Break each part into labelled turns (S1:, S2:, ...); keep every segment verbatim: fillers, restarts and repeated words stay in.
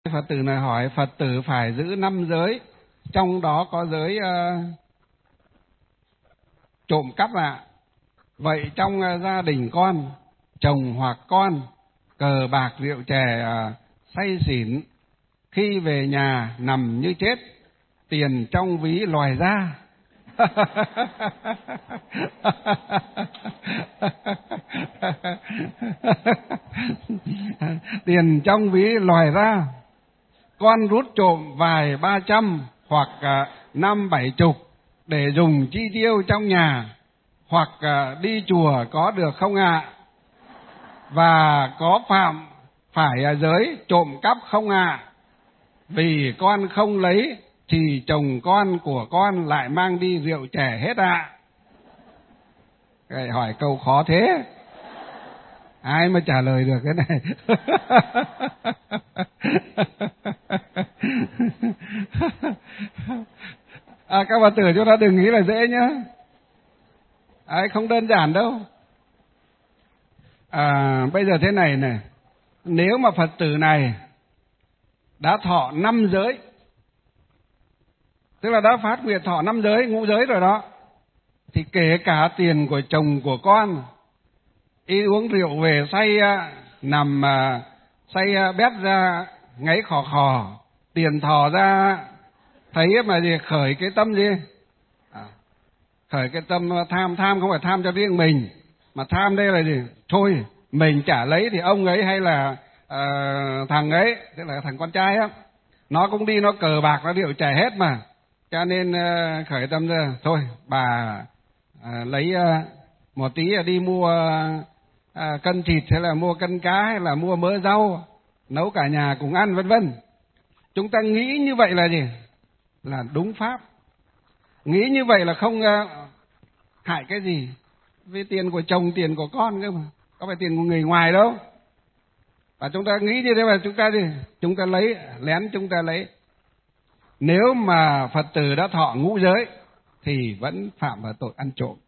S1: Phật tử này hỏi Phật tử phải giữ năm giới, trong đó có giới uh, trộm cắp ạ. À. Vậy trong uh, gia đình con, chồng hoặc con cờ bạc rượu chè uh, say xỉn, khi về nhà nằm như chết, tiền trong ví lòi ra. Tiền trong ví lòi ra, con rút trộm vài ba trăm hoặc uh, năm bảy chục để dùng chi tiêu trong nhà hoặc uh, đi chùa có được không ạ? À? Và có phạm phải uh, giới trộm cắp không ạ? À? Vì con không lấy thì chồng con của con lại mang đi rượu chè hết ạ. À? Hỏi câu khó thế, ai mà trả lời được cái này? À, các Phật tử chúng ta đừng nghĩ là dễ nhá, à, không đơn giản đâu. À, bây giờ thế này này, nếu mà Phật tử này đã thọ năm giới, tức là đã phát nguyện thọ năm giới, ngũ giới rồi đó, thì kể cả tiền của chồng của con, y uống rượu về say, nằm say bét ra, ngáy khò khò, tiền thò ra, thấy mà gì khởi cái tâm gì? À, khởi cái tâm tham, tham không phải tham cho riêng mình, mà tham đây là gì? Thôi, mình chả lấy thì ông ấy hay là uh, thằng ấy, tức là thằng con trai á, nó cũng đi nó cờ bạc, nó rượu chè hết mà. Cho nên uh, khởi tâm ra, thôi bà uh, lấy uh, một tí đi mua uh, cân thịt hay là mua cân cá hay là mua mỡ rau, nấu cả nhà cùng ăn vân vân. Chúng ta nghĩ như vậy là gì? Là đúng pháp. Nghĩ như vậy là không uh, hại cái gì. Vì tiền của chồng, tiền của con cơ mà, có phải tiền của người ngoài đâu. Và chúng ta nghĩ như thế mà chúng ta gì? Chúng ta lấy, lén chúng ta lấy. Nếu mà Phật tử đã thọ ngũ giới thì vẫn phạm vào tội ăn trộm.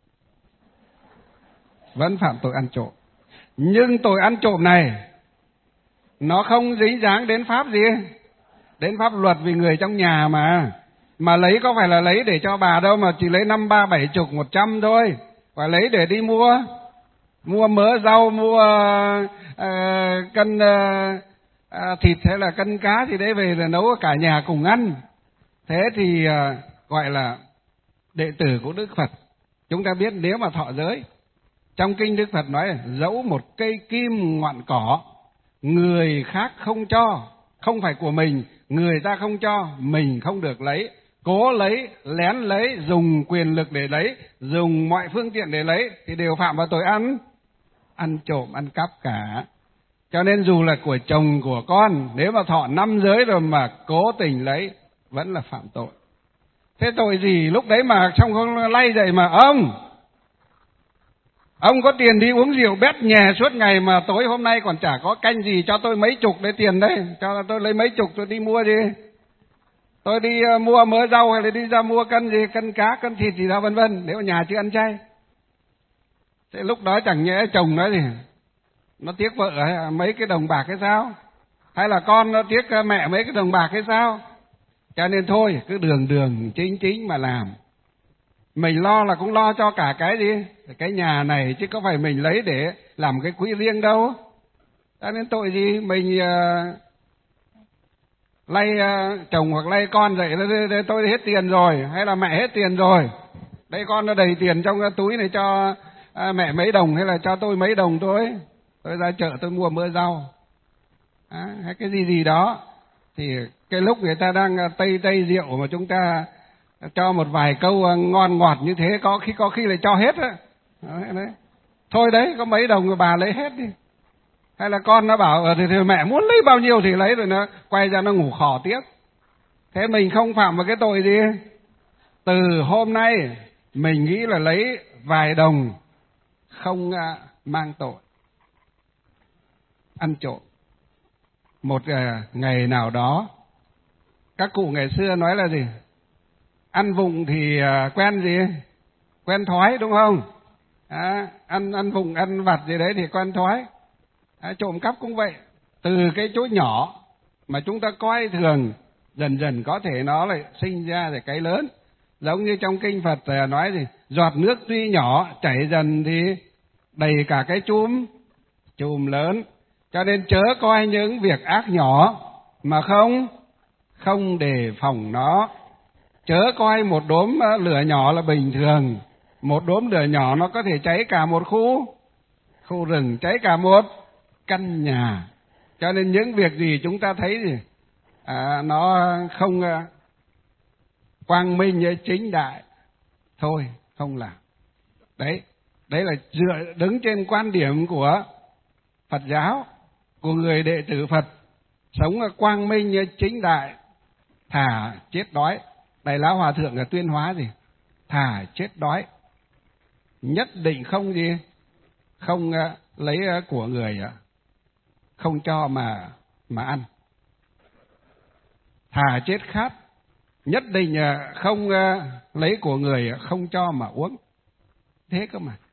S1: Vẫn phạm tội ăn trộm. Nhưng tội ăn trộm này nó không dính dáng đến pháp gì? Đến pháp luật, vì người trong nhà mà. Mà lấy có phải là lấy để cho bà đâu, mà chỉ lấy năm ba bảy chục một trăm thôi. Và lấy để đi mua mua mỡ rau, mua uh, cân uh, uh, thịt hay là cân cá thì đấy về là nấu cả nhà cùng ăn. Thế thì uh, gọi là đệ tử của Đức Phật. Chúng ta biết nếu mà thọ giới, trong kinh Đức Phật nói dẫu một cây kim ngọn cỏ người khác không cho, không phải của mình, người ta không cho, mình không được lấy, cố lấy, lén lấy, dùng quyền lực để lấy, dùng mọi phương tiện để lấy thì đều phạm vào tội ăn ăn trộm, ăn cắp cả. Cho nên dù là của chồng của con, nếu mà thọ năm giới rồi mà cố tình lấy vẫn là phạm tội. Thế tội gì lúc đấy mà trong không lay dậy mà ông Ông có tiền đi uống rượu bét nhè suốt ngày mà tối hôm nay còn chả có canh gì, cho tôi mấy chục đấy tiền đấy, cho tôi lấy mấy chục tôi đi mua gì. Tôi đi uh, mua mỡ rau hay là đi ra mua cân gì, cân cá, cân thịt gì đó vân vân, nếu nhà chưa ăn chay. Thế lúc đó chẳng nhẽ chồng nói gì, nó tiếc vợ hay mấy cái đồng bạc hay sao? Hay là con nó tiếc mẹ mấy cái đồng bạc hay sao? Cho nên thôi, cứ đường đường chính chính mà làm. Mình lo là cũng lo cho cả cái gì? Cái nhà này, chứ có phải mình lấy để làm cái quỹ riêng đâu. Cho nên tội gì mình uh, lay uh, chồng hoặc lay con dậy, tôi hết tiền rồi, hay là mẹ hết tiền rồi. Đây con nó đầy tiền trong cái túi này, cho uh, mẹ mấy đồng hay là cho tôi mấy đồng thôi. Tôi ra chợ tôi mua mỡ rau. À, hay cái gì gì đó. Thì cái lúc người ta đang tây tây rượu mà chúng ta cho một vài câu ngon ngọt như thế, có khi có khi lại cho hết á. Đấy. Thôi đấy, có mấy đồng rồi bà lấy hết đi. Hay là con nó bảo thì, thì mẹ muốn lấy bao nhiêu thì lấy, rồi nó quay ra nó ngủ khò tiếp. Thế mình không phạm vào cái tội gì? Từ hôm nay mình nghĩ là lấy vài đồng không mang tội ăn trộm. Một ngày nào đó, các cụ ngày xưa nói là gì? Ăn vụng thì quen gì? Quen thói, đúng không? À, ăn ăn vụng, ăn vặt gì đấy thì quen thói. À, trộm cắp cũng vậy. Từ cái chỗ nhỏ mà chúng ta coi thường, dần dần có thể nó lại sinh ra rồi cái lớn. Giống như trong kinh Phật nói gì, giọt nước tuy nhỏ chảy dần thì đầy cả cái chùm chùm lớn. Cho nên chớ coi những việc ác nhỏ mà không không đề phòng nó. Chớ coi một đốm lửa nhỏ là bình thường, một đốm lửa nhỏ nó có thể cháy cả một khu khu rừng, cháy cả một căn nhà. Cho nên những việc gì chúng ta thấy gì à, nó không uh, quang minh chính đại, thôi không làm. Đấy, đấy là dựa đứng trên quan điểm của Phật giáo, của người đệ tử Phật, sống quang minh chính đại, thà chết đói. Đại Lão Hòa Thượng là tuyên hóa gì? Thà chết đói, nhất định không gì, không uh, lấy uh, của người, uh, không cho mà mà ăn. Thà chết khát, nhất định uh, không uh, lấy của người, uh, không cho mà uống. Thế cơ mà.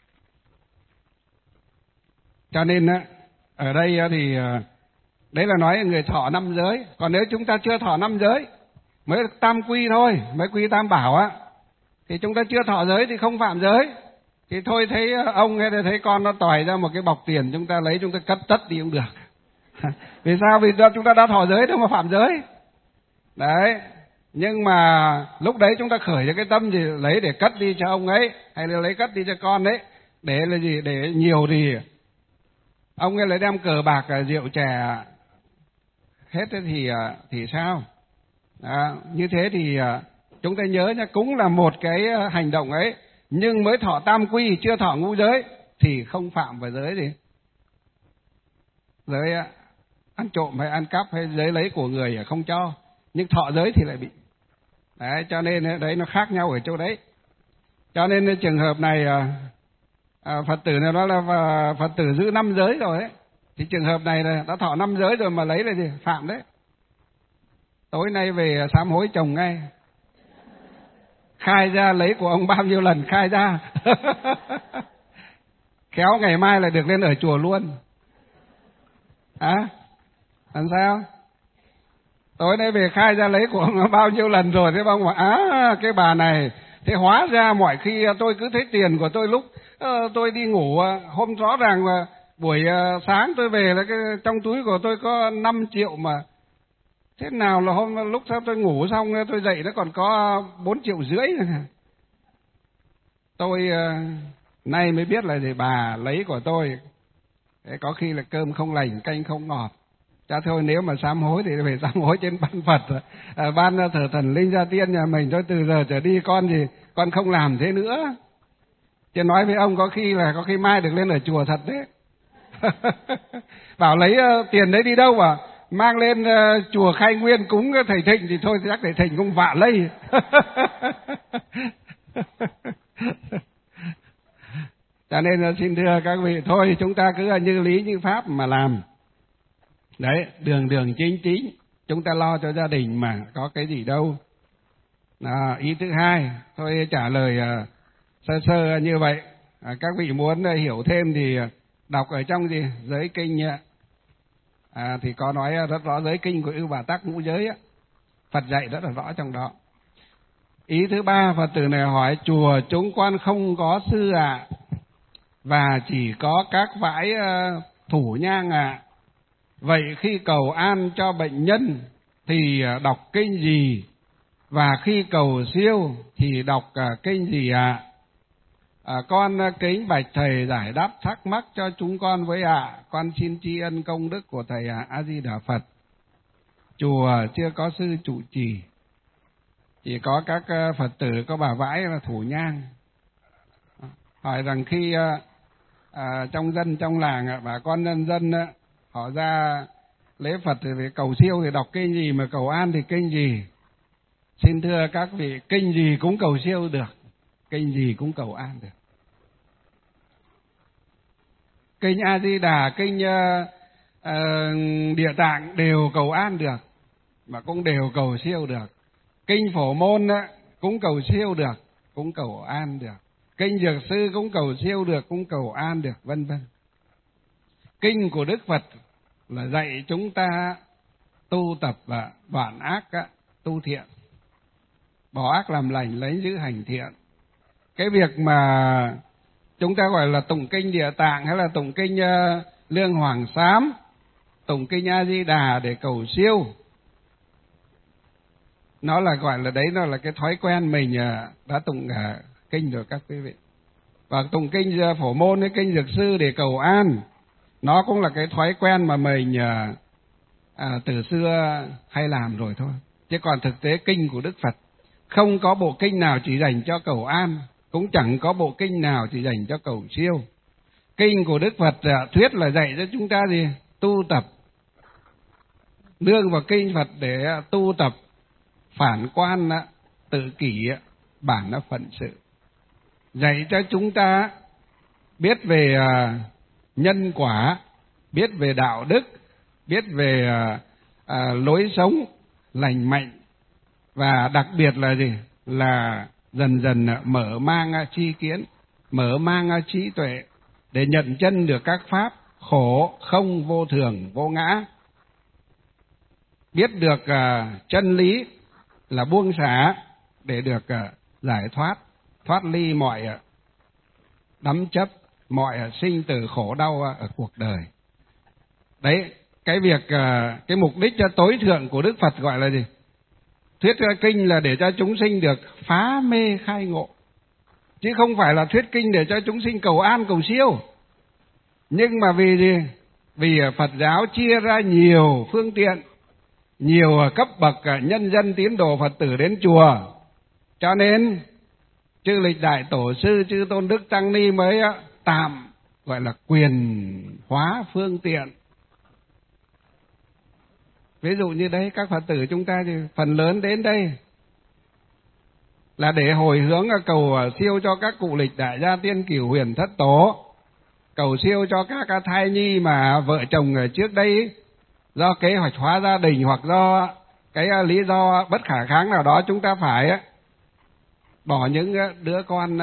S1: Cho nên uh, ở đây uh, thì uh, đấy là nói người thọ năm giới. Còn nếu chúng ta chưa thọ năm giới, mới tam quy thôi, mới quy tam bảo á, thì chúng ta chưa thọ giới thì không phạm giới. Thì thôi thấy ông hay thấy con nó tòi ra một cái bọc tiền, chúng ta lấy chúng ta cất tất đi cũng được. Vì sao? Vì chúng ta đã thọ giới đâu mà phạm giới. Đấy, nhưng mà lúc đấy chúng ta khởi ra cái tâm gì, lấy để cất đi cho ông ấy, hay là lấy cất đi cho con đấy, để là gì, để nhiều thì ông ấy lại đem cờ bạc rượu chè hết thì thì sao? À, như thế thì chúng ta nhớ nha, cũng là một cái hành động ấy, nhưng mới thọ tam quy, chưa thọ ngũ giới thì không phạm vào giới gì, giới ăn trộm hay ăn cắp hay giới lấy của người không cho. Nhưng thọ giới thì lại bị. Đấy, cho nên đấy nó khác nhau ở chỗ đấy. Cho nên trường hợp này à, Phật tử này nói là Phật tử giữ năm giới rồi ấy, thì trường hợp này là đã thọ năm giới rồi mà lấy là gì? Phạm đấy. Tối nay về sám hối chồng ngay, khai ra lấy của ông bao nhiêu lần khai ra. Khéo ngày mai lại được lên ở chùa luôn. À, làm sao? Tối nay về khai ra lấy của ông bao nhiêu lần rồi, thế ông bảo á cái bà này, thế hóa ra mọi khi tôi cứ thấy tiền của tôi lúc uh, tôi đi ngủ, uh, hôm rõ ràng uh, buổi uh, sáng tôi về là cái trong túi của tôi có năm triệu mà thế nào là hôm lúc sau tôi ngủ xong tôi dậy nó còn có bốn triệu rưỡi. Tôi uh, nay mới biết là để bà lấy của tôi. Thế có khi là cơm không lành, canh không ngọt. Cha thôi, nếu mà sám hối thì phải sám hối trên ban Phật, à, ban thờ thần linh gia tiên nhà mình thôi. Từ giờ trở đi con gì con không làm thế nữa. Chứ nói với ông có khi là có khi mai được lên ở chùa thật đấy. Bảo lấy uh, tiền đấy đi đâu mà mang lên uh, chùa Khai Nguyên cúng thầy Thịnh thì thôi chắc thầy Thịnh cũng vạ lây. Cho nên xin thưa các vị, thôi chúng ta cứ như lý như pháp mà làm. Đấy, đường đường chính chính, chúng ta lo cho gia đình mà có cái gì đâu. À, ý thứ hai, tôi trả lời uh, sơ sơ như vậy. À, các vị muốn uh, hiểu thêm thì đọc ở trong gì giới kinh à, thì có nói rất rõ giới kinh của Ưu Bà Tắc ngũ giới á, Phật dạy rất là rõ trong đó. Ý thứ ba, Phật tử này hỏi chùa chúng con không có sư ạ, à, và chỉ có các vãi uh, thủ nhang ạ. À. Vậy khi cầu an cho bệnh nhân thì đọc kinh gì? Và khi cầu siêu thì đọc uh, kinh gì ạ? À? À, con uh, kính bạch thầy giải đáp thắc mắc cho chúng con với ạ. À. Con xin tri ân công đức của thầy uh, A Di Đà Phật. Chùa chưa có sư trụ trì, chỉ có các uh, Phật tử có bà vãi là thủ nhang. Hỏi rằng khi uh, uh, trong dân trong làng uh, bà con nhân dân uh, họ ra lễ Phật thì phải cầu siêu thì đọc kinh gì, mà cầu an thì kinh gì? Xin thưa các vị, kinh gì cũng cầu siêu được, kinh gì cũng cầu an được. Kinh A Di Đà, kinh uh, uh, Địa Tạng đều cầu an được, mà cũng đều cầu siêu được. Kinh Phổ Môn uh, cũng cầu siêu được, cũng cầu an được. Kinh Dược Sư cũng cầu siêu được, cũng cầu an được, vân vân. Kinh của Đức Phật là dạy chúng ta tu tập và đoạn ác á, tu thiện, bỏ ác làm lành, lấy giữ hành thiện. Cái việc mà chúng ta gọi là tụng kinh Địa Tạng hay là tụng kinh uh, Lương Hoàng Sám, tụng kinh A Di Đà để cầu siêu, nó là gọi là đấy, nó là cái thói quen mình uh, đã tụng uh, kinh rồi các quý vị. Và tụng kinh uh, Phổ Môn với kinh Dược Sư để cầu an, nó cũng là cái thói quen mà mình uh, à, từ xưa hay làm rồi thôi. Chứ còn thực tế kinh của Đức Phật không có bộ kinh nào chỉ dành cho cầu an, cũng chẳng có bộ kinh nào chỉ dành cho cầu siêu. Kinh của Đức Phật à, thuyết là dạy cho chúng ta gì? Tu tập. Nương vào kinh Phật để à, tu tập phản quan, à, tự kỷ, à, bản là phận sự. Dạy cho chúng ta biết về à, nhân quả, biết về đạo đức, biết về à, à, lối sống lành mạnh, và đặc biệt là gì? Là dần dần mở mang tri kiến, mở mang trí tuệ để nhận chân được các pháp khổ, không, vô thường, vô ngã. Biết được uh, chân lý là buông xả để được uh, giải thoát, thoát ly mọi uh, đắm chấp, mọi uh, sinh tử khổ đau uh, ở cuộc đời. Đấy, cái việc, uh, cái mục đích uh, tối thượng của Đức Phật gọi là gì? Thuyết kinh là để cho chúng sinh được phá mê khai ngộ, chứ không phải là thuyết kinh để cho chúng sinh cầu an cầu siêu. Nhưng mà vì gì? Vì Phật giáo chia ra nhiều phương tiện, nhiều cấp bậc nhân dân tín đồ Phật tử đến chùa, cho nên chư lịch đại tổ sư, chư tôn đức tăng ni mới tạm gọi là quyền hóa phương tiện. Ví dụ như đấy, các Phật tử chúng ta thì phần lớn đến đây là để hồi hướng cầu siêu cho các cụ lịch đại gia tiên cửu huyền thất tổ, cầu siêu cho các thai nhi mà vợ chồng trước đây do kế hoạch hóa gia đình hoặc do cái lý do bất khả kháng nào đó chúng ta phải bỏ những đứa con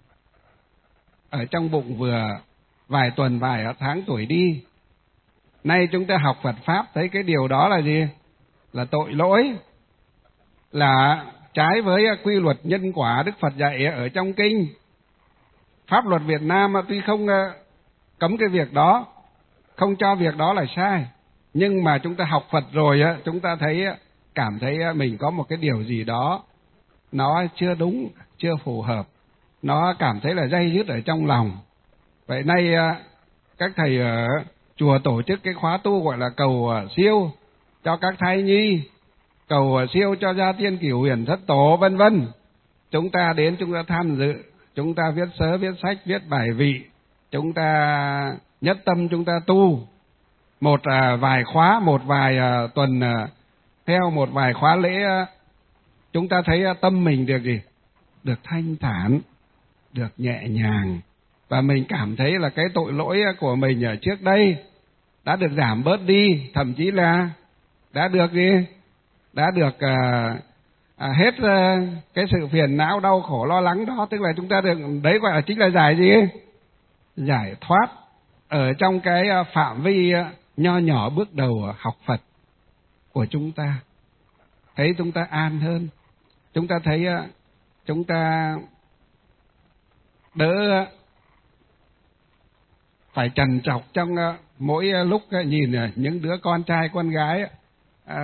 S1: ở trong bụng vừa vài tuần vài tháng tuổi đi. Nay chúng ta học Phật Pháp thấy cái điều đó là gì? Là tội lỗi, là trái với quy luật nhân quả Đức Phật dạy ở trong kinh. Pháp luật Việt Nam tuy không cấm cái việc đó, không cho việc đó là sai, nhưng mà chúng ta học Phật rồi chúng ta thấy, cảm thấy mình có một cái điều gì đó nó chưa đúng, chưa phù hợp, nó cảm thấy là day dứt ở trong lòng. Vậy nay các thầy ở chùa tổ chức cái khóa tu gọi là cầu siêu cho các thai nhi, cầu siêu cho gia tiên cửu huyền thất tổ vân vân. Chúng ta đến, chúng ta tham dự, chúng ta viết sớ, viết sách, viết bài vị, chúng ta nhất tâm chúng ta tu một à, vài khóa, một vài à, tuần à, theo một vài khóa lễ, à, chúng ta thấy à, tâm mình được gì? Được thanh thản, được nhẹ nhàng, và mình cảm thấy là cái tội lỗi của mình ở trước đây đã được giảm bớt đi, thậm chí là đã được gì? Đã được à, à, hết à, cái sự phiền não, đau khổ, lo lắng đó. Tức là chúng ta được, đấy gọi là chính là giải gì? Giải thoát ở trong cái phạm vi nho nhỏ bước đầu học Phật của chúng ta. Thấy chúng ta an hơn, chúng ta thấy chúng ta đỡ phải trằn trọc trong mỗi lúc nhìn những đứa con trai con gái à,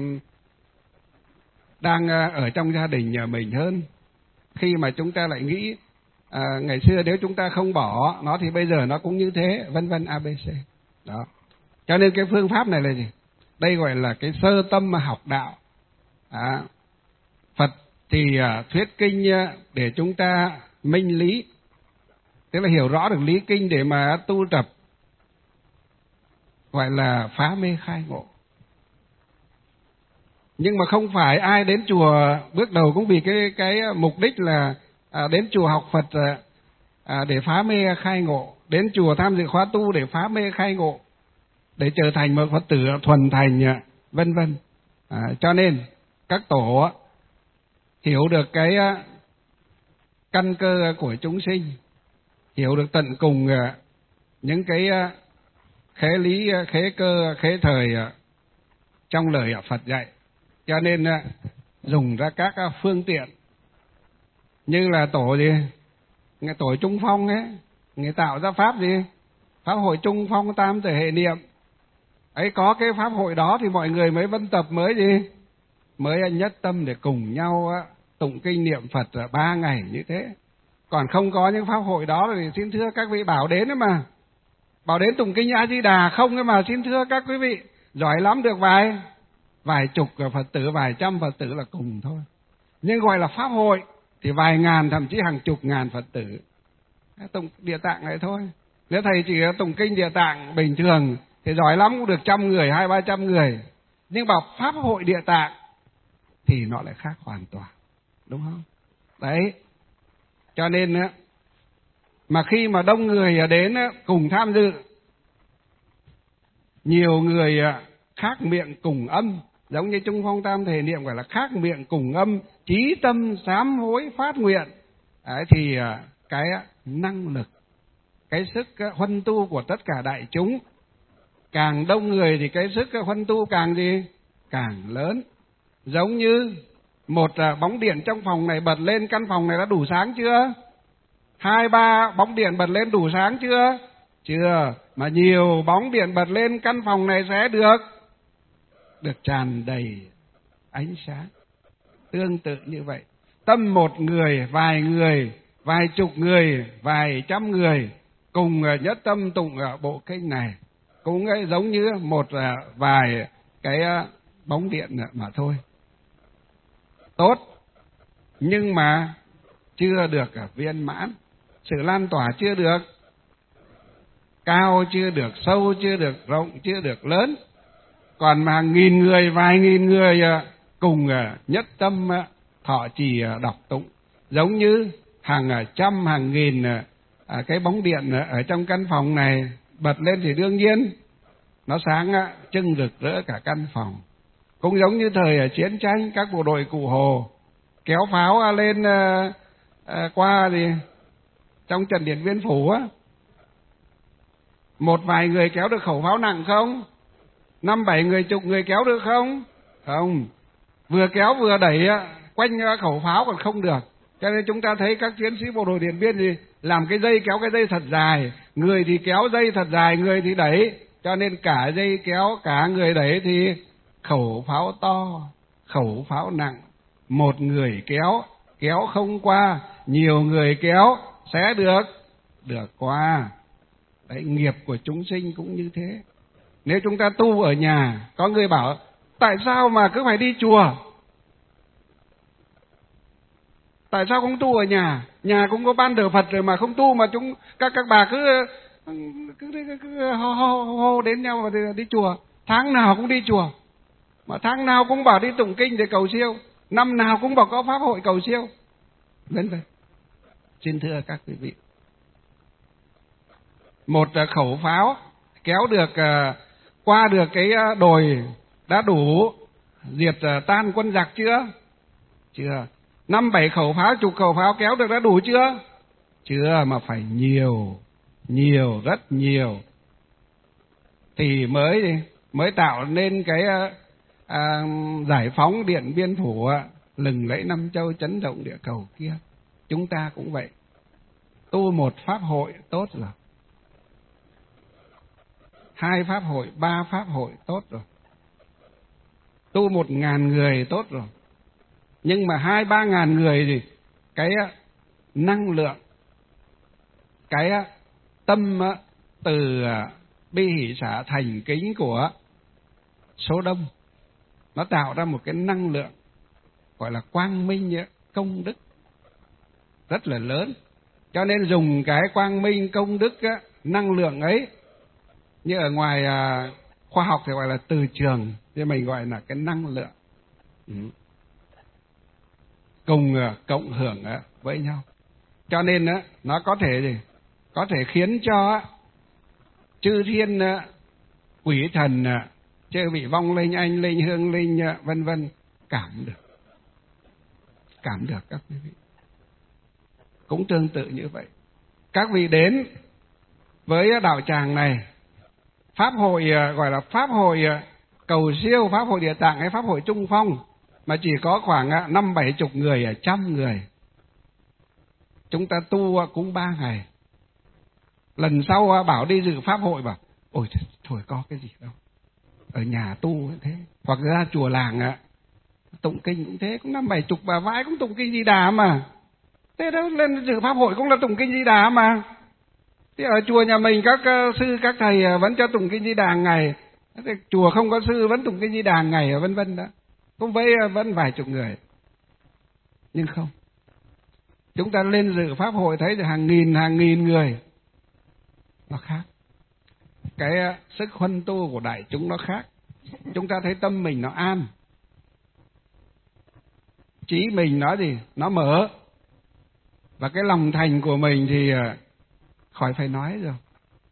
S1: đang ở trong gia đình nhà mình hơn. Khi mà chúng ta lại nghĩ à, ngày xưa nếu chúng ta không bỏ nó thì bây giờ nó cũng như thế, vân vân a bê xê đó. Cho nên cái phương pháp này là gì? Đây gọi là cái sơ tâm mà học đạo. À, Phật thì à, thuyết kinh để chúng ta minh lý, tức là hiểu rõ được lý kinh để mà tu tập, gọi là phá mê khai ngộ. Nhưng mà không phải ai đến chùa bước đầu cũng vì cái cái mục đích là à, đến chùa học Phật à, để phá mê khai ngộ, đến chùa tham dự khóa tu để phá mê khai ngộ, để trở thành một Phật tử thuần thành, vân vân. À, cho nên các tổ hiểu được cái căn cơ của chúng sinh, hiểu được tận cùng những cái khế lý, khế cơ, khế thời trong lời Phật dạy. Cho nên dùng ra các phương tiện như là tổ gì, người tổ Trung Phong ấy, người tạo ra pháp gì, pháp hội Trung Phong tam thể hệ niệm ấy. Có cái pháp hội đó thì mọi người mới vân tập, mới gì, mới nhất tâm để cùng nhau tụng kinh niệm Phật ba ngày như thế. Còn không có những pháp hội đó thì xin thưa các vị bảo đến ấy mà, bảo đến tụng kinh A Di Đà không ấy mà, xin thưa các quý vị, giỏi lắm được vài vài chục Phật tử, vài trăm Phật tử là cùng thôi. Nhưng gọi là pháp hội thì vài ngàn, thậm chí hàng chục ngàn Phật tử tụng Địa Tạng này thôi. Nếu thầy chỉ tụng kinh Địa Tạng bình thường thì giỏi lắm cũng được trăm người, hai ba trăm người. Nhưng bảo pháp hội Địa Tạng thì nó lại khác hoàn toàn, đúng không? Đấy, cho nên mà khi mà đông người đến cùng tham dự, nhiều người khác miệng cùng âm, giống như Trung Phong tam thể niệm gọi là khác miệng cùng âm, chí tâm sám hối phát nguyện. Đấy, thì cái năng lực, cái sức huân tu của tất cả đại chúng, càng đông người thì cái sức huân tu càng gì, càng lớn. Giống như một bóng điện trong phòng này bật lên, căn phòng này đã đủ sáng chưa? Hai ba bóng điện bật lên đủ sáng chưa? Chưa. Mà nhiều bóng điện bật lên, căn phòng này sẽ được được tràn đầy ánh sáng. Tương tự như vậy, tâm một người, vài người, vài chục người, vài trăm người cùng nhất tâm tụng bộ kinh này, cũng giống như một vài cái bóng điện mà thôi. Tốt, nhưng mà chưa được viên mãn, sự lan tỏa chưa được cao, chưa được sâu, chưa được rộng, chưa được lớn. Còn mà hàng nghìn người, vài nghìn người cùng nhất tâm thọ trì đọc tụng, giống như hàng trăm, hàng nghìn cái bóng điện ở trong căn phòng này bật lên thì đương nhiên nó sáng trưng rực rỡ cả căn phòng. Cũng giống như thời chiến tranh, các bộ đội Cụ Hồ kéo pháo lên qua gì trong trận Điện Biên Phủ á, một vài người kéo được khẩu pháo nặng không? Năm bảy người, chục người kéo được không? Không. Vừa kéo vừa đẩy quanh khẩu pháo còn không được. Cho nên chúng ta thấy các chiến sĩ bộ đội Điện Biên thì làm cái dây, kéo cái dây thật dài, người thì kéo dây thật dài, người thì đẩy. Cho nên cả dây kéo, cả người đẩy thì khẩu pháo to, khẩu pháo nặng. Một người kéo, kéo không qua, nhiều người kéo sẽ được được qua. Đấy, nghiệp của chúng sinh cũng như thế. Nếu chúng ta tu ở nhà, có người bảo tại sao mà cứ phải đi chùa? Tại sao không tu ở nhà? Nhà cũng có ban thờ Phật rồi mà không tu, mà chúng các các bà cứ cứ, cứ, cứ hô, hô, hô đến nhau mà đi chùa. Tháng nào cũng đi chùa, mà tháng nào cũng bảo đi tụng kinh để cầu siêu, năm nào cũng bảo có pháp hội cầu siêu, vân vân. Xin thưa các quý vị, một khẩu pháo kéo được qua được cái đồi đã đủ diệt tan quân giặc chưa? Chưa. Năm bảy khẩu pháo, chục khẩu pháo kéo được đã đủ chưa? Chưa, mà phải nhiều, nhiều, rất nhiều thì mới mới tạo nên cái à, giải phóng Điện Biên Phủ, lừng lẫy năm châu, chấn động địa cầu kia. Chúng ta cũng vậy, tu một pháp hội tốt rồi, hai pháp hội, ba pháp hội tốt rồi, tu một ngàn người tốt rồi. Nhưng mà hai ba ngàn người thì cái năng lượng, cái tâm từ bi hỷ xả thành kính của số đông, nó tạo ra một cái năng lượng gọi là quang minh công đức rất là lớn. Cho nên dùng cái quang minh công đức năng lượng ấy, như ở ngoài khoa học thì gọi là từ trường, thì mình gọi là cái năng lượng, ừ. cùng cộng hưởng với nhau. Cho nên nó có thể gì? Có thể khiến cho chư thiên quỷ thần, chư vị vong linh, anh linh, hương linh, vân vân cảm được, cảm được các quý vị. Cũng tương tự như vậy, các vị đến với đạo tràng này, pháp hội gọi là pháp hội cầu siêu pháp hội Địa Tạng hay pháp hội Trung Phong mà chỉ có khoảng năm bảy chục người ở trăm người. Chúng ta tu cũng ba ngày. Lần sau bảo đi dự pháp hội bảo ôi thôi có cái gì đâu, ở nhà tu thế, hoặc ra chùa làng ạ tụng kinh cũng thế, cũng năm bảy chục bà vãi cũng tụng kinh Di Đà mà. Thế đó, lên dự pháp hội cũng là tụng kinh Di Đà mà. Thế ở chùa nhà mình các uh, sư các thầy vẫn cho tụng kinh Di Đà hàng ngày, thế chùa không có sư vẫn tụng kinh Di Đà hàng ngày, vân vân đó, cũng với uh, vẫn vài chục người. Nhưng không, chúng ta lên dự pháp hội thấy được hàng nghìn hàng nghìn người, nó khác. Cái uh, sức huân tu của đại chúng nó khác. Chúng ta thấy tâm mình nó an, trí mình nó gì nó mở, và cái lòng thành của mình thì khỏi phải nói rồi.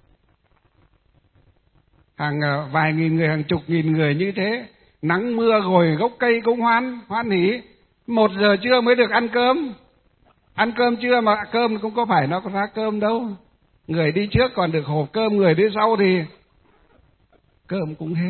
S1: Hàng vài nghìn người, hàng chục nghìn người như thế, nắng mưa ngồi gốc cây cũng hoan hoan hỉ. Một giờ trưa mới được ăn cơm, ăn cơm trưa mà cơm cũng có phải nó có ra cơm đâu. Người đi trước còn được hộp cơm, người đi sau thì cơm cũng hết.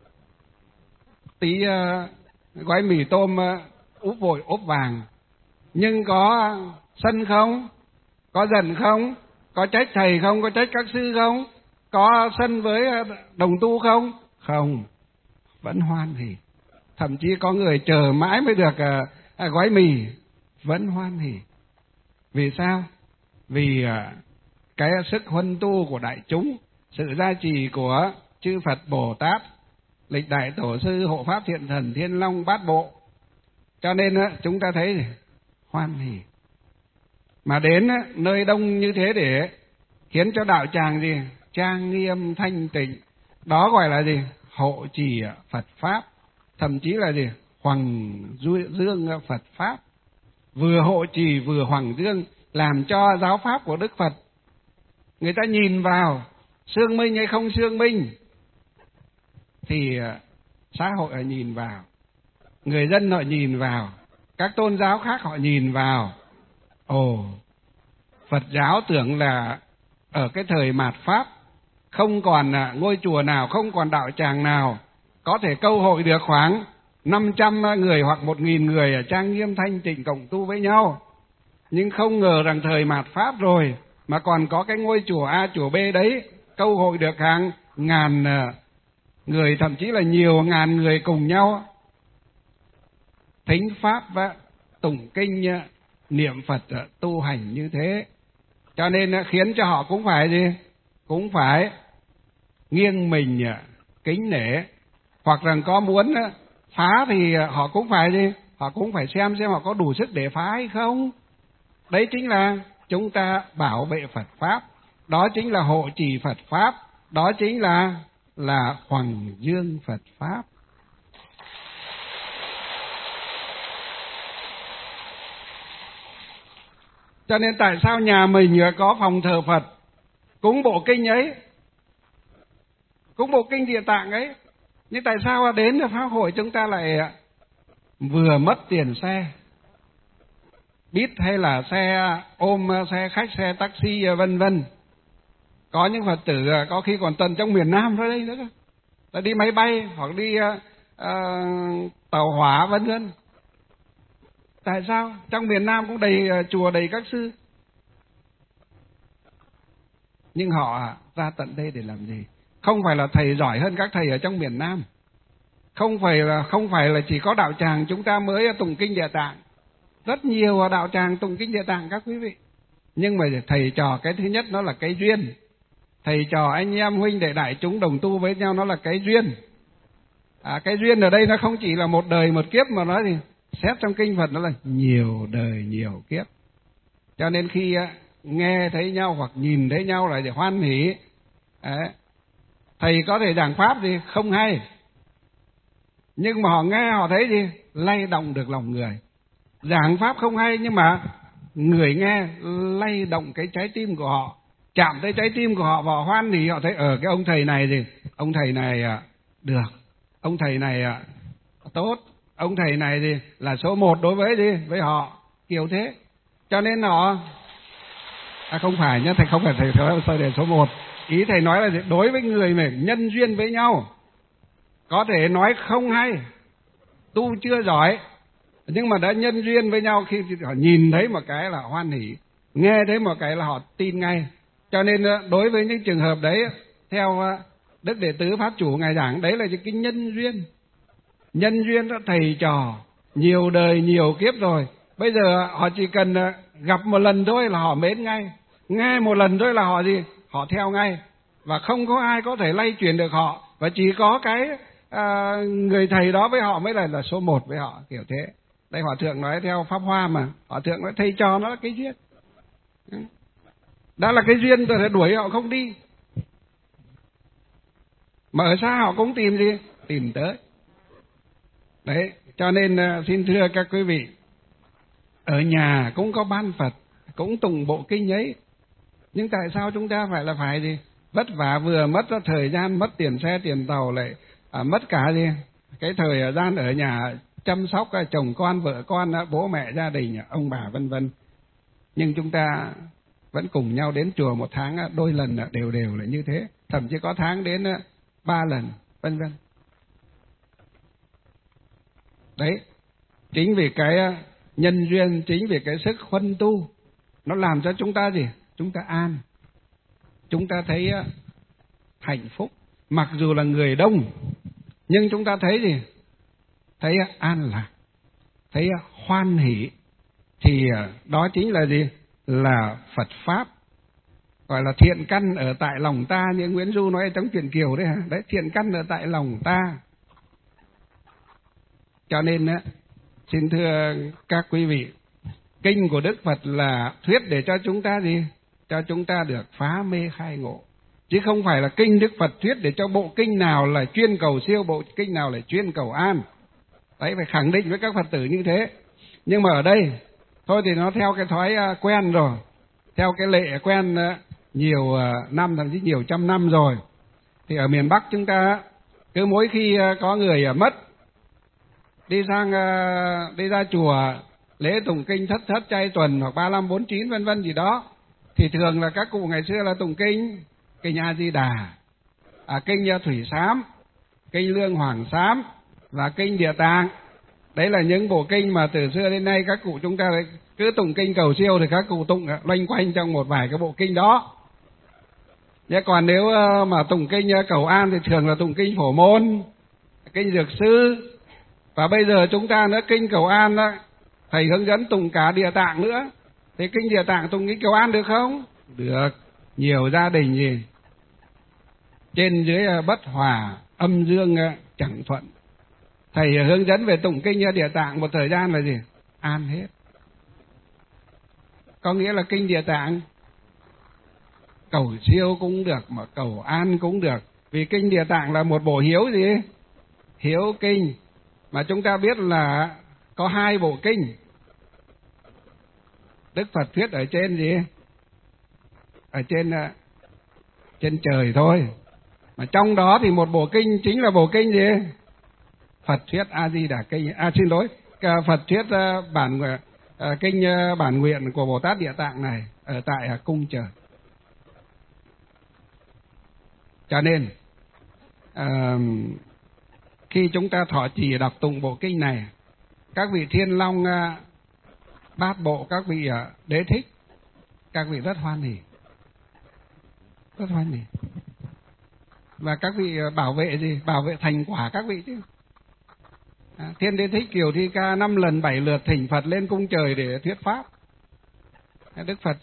S1: Tí uh, gói mì tôm uh, úp vội ốp vàng. Nhưng có sân không? Có giận không? Có trách thầy không? Có trách các sư không? Có sân với đồng tu không? Không, vẫn hoan hỉ. Thậm chí có người chờ mãi mới được uh, gói mì, vẫn hoan hỉ. Vì sao? Vì uh, cái sức huân tu của đại chúng, sự gia trì của chư Phật Bồ Tát, lịch đại tổ sư, hộ pháp thiện thần, thiên long bát bộ, cho nên uh, chúng ta thấy hoan hỉ. Mà đến uh, nơi đông như thế để khiến cho đạo tràng gì trang nghiêm thanh tịnh, đó gọi là gì? Hộ trì Phật pháp, thậm chí là gì? Hoằng dương Phật pháp. Vừa hộ trì vừa hoằng dương, làm cho giáo pháp của Đức Phật người ta nhìn vào xương minh hay không xương minh thì xã hội họ nhìn vào, người dân họ nhìn vào, các tôn giáo khác họ nhìn vào. Ồ, Phật giáo tưởng là ở cái thời mạt Pháp không còn ngôi chùa nào, không còn đạo tràng nào có thể câu hội được khoảng năm trăm người hoặc một nghìn người ở trang nghiêm thanh tịnh cộng tu với nhau. Nhưng không ngờ rằng thời mạt Pháp rồi mà còn có cái ngôi chùa A, chùa B đấy câu hội được hàng ngàn người, thậm chí là nhiều ngàn người cùng nhau thính pháp và tụng kinh, niệm Phật, tu hành như thế. Cho nên khiến cho họ cũng phải gì? Cũng phải nghiêng mình kính nể, hoặc rằng có muốn phá thì họ cũng phải gì? Họ cũng phải xem xem họ có đủ sức để phá hay không. Đấy chính là chúng ta bảo vệ Phật pháp, đó chính là hộ trì Phật pháp, đó chính là là hoằng dương Phật pháp. Cho nên tại sao nhà mình có phòng thờ Phật, cúng bộ kinh ấy, cúng bộ kinh Địa Tạng ấy, nhưng tại sao đến pháp hội chúng ta lại vừa mất tiền xe, bít hay là xe ôm, xe khách, xe taxi vân vân. Có những Phật tử có khi còn tận trong miền Nam ra đây nữa, là đi máy bay hoặc đi uh, uh, tàu hỏa vân vân. Tại sao? Trong miền Nam cũng đầy uh, chùa, đầy các sư. Nhưng họ ra tận đây để làm gì? Không phải là thầy giỏi hơn các thầy ở trong miền Nam. Không phải là không phải là chỉ có đạo tràng chúng ta mới tụng kinh Địa Tạng. Rất nhiều đạo tràng tụng kinh Địa Tạng các quý vị. Nhưng mà thầy trò cái thứ nhất nó là cái duyên. Thầy trò anh em huynh đệ đại chúng đồng tu với nhau nó là cái duyên. À, cái duyên ở đây nó không chỉ là một đời một kiếp, mà nó thì xét trong kinh Phật nó là nhiều đời nhiều kiếp. Cho nên khi nghe thấy nhau hoặc nhìn thấy nhau là để hoan hỉ. Đấy. Thầy có thể giảng pháp gì không hay, nhưng mà họ nghe họ thấy gì lay động được lòng người. Giảng pháp không hay nhưng mà người nghe lay động cái trái tim của họ, chạm tới trái tim của họ và hoan hỉ. Họ thấy ở cái ông thầy này gì ông thầy này à, được, ông thầy này à, tốt, ông thầy này gì là số một đối với gì với họ, kiểu thế. Cho nên họ à, không phải nhá, thầy không phải thầy thầy để số một. Ý thầy nói là đối với người mình nhân duyên với nhau, có thể nói không hay, tu chưa giỏi, nhưng mà đã nhân duyên với nhau, khi họ nhìn thấy một cái là hoan hỉ, nghe thấy một cái là họ tin ngay. Cho nên đối với những trường hợp đấy, theo Đức Đệ Tứ Pháp Chủ Ngài giảng, đấy là cái nhân duyên. Nhân duyên đó thầy trò nhiều đời nhiều kiếp rồi, bây giờ họ chỉ cần gặp một lần thôi là họ mến ngay, nghe một lần thôi là họ gì, họ theo ngay, và không có ai có thể lay chuyển được họ, và chỉ có cái à, người thầy đó với họ mới là là số một với họ, kiểu thế. Đây Hòa Thượng nói theo Pháp Hoa mà, Hòa Thượng nói thầy trò nó là cái duyên, đó là cái duyên rồi, để đuổi họ không đi, mà ở xa họ cũng tìm gì, tìm tới. Đấy, cho nên xin thưa các quý vị, ở nhà cũng có ban Phật, cũng tụng bộ kinh ấy, nhưng tại sao chúng ta phải là phải gì vất vả, vừa mất thời gian, mất tiền xe tiền tàu, lại à, mất cả gì cái thời gian ở nhà chăm sóc chồng con, vợ con, bố mẹ, gia đình, ông bà vân vân. Nhưng chúng ta vẫn cùng nhau đến chùa một tháng đôi lần đều đều là như thế, thậm chí có tháng đến ba lần vân vân. Đấy, chính vì cái nhân duyên, chính vì cái sức huân tu, nó làm cho chúng ta gì, chúng ta an, chúng ta thấy hạnh phúc. Mặc dù là người đông, nhưng chúng ta thấy gì, thấy an lạc, thấy hoan hỷ, thì đó chính là gì, là Phật Pháp, gọi là thiện căn ở tại lòng ta, như Nguyễn Du nói trong truyện Kiều đấy hả? Đấy, thiện căn ở tại lòng ta. Cho nên xin thưa các quý vị, kinh của Đức Phật là thuyết để cho chúng ta gì, cho chúng ta được phá mê khai ngộ, chứ không phải là kinh Đức Phật thuyết để cho bộ kinh nào là chuyên cầu siêu, bộ kinh nào là chuyên cầu an. Đấy, phải khẳng định với các Phật tử như thế. Nhưng mà ở đây thôi thì nó theo cái thói quen rồi, theo cái lệ quen nhiều năm, thậm chí nhiều trăm năm rồi. Thì ở miền Bắc chúng ta cứ mỗi khi có người mất, đi sang đi ra chùa lễ tụng kinh thất thất chay tuần hoặc ba năm bốn chín vân vân gì đó, thì thường là các cụ ngày xưa là tụng kinh kinh A Di Đà, à, kinh Thủy Sám, kinh Lương Hoàng Sám và kinh Địa Tạng. Đấy là những bộ kinh mà từ xưa đến nay các cụ chúng ta cứ tụng kinh cầu siêu thì các cụ tụng loanh quanh trong một vài cái bộ kinh đó. Nhưng còn nếu mà tụng kinh cầu an thì thường là tụng kinh Phổ Môn, kinh Dược Sư, và bây giờ chúng ta nữa kinh cầu an đó, thầy hướng dẫn tụng cả Địa Tạng nữa, thì kinh Địa Tạng tụng kinh cầu an được không? Được. Nhiều gia đình gì trên dưới bất hòa, âm dương chẳng thuận, thầy hướng dẫn về tụng kinh Địa Tạng một thời gian là gì, an hết. Có nghĩa là kinh Địa Tạng cầu siêu cũng được, mà cầu an cũng được, vì kinh Địa Tạng là một bộ hiếu gì, hiếu kinh. Mà chúng ta biết là có hai bộ kinh Đức Phật thuyết ở trên gì, ở trên trên trời thôi, mà trong đó thì một bộ kinh chính là bộ kinh gì, Phật thuyết A Di Đà kinh, à xin lỗi, Phật thuyết bản kinh bản nguyện của Bồ Tát Địa Tạng này ở tại cung trời. Cho nên à, khi chúng ta thọ trì đọc tụng bộ kinh này, các vị Thiên Long Bát Bộ, các vị Đế Thích, các vị rất hoan hỉ, rất hoan hỉ, và các vị bảo vệ gì, bảo vệ thành quả các vị chứ. À, Thiên Đế Thích Kiều Thi Ca năm lần bảy lượt thỉnh Phật lên cung trời để thuyết pháp. Đức Phật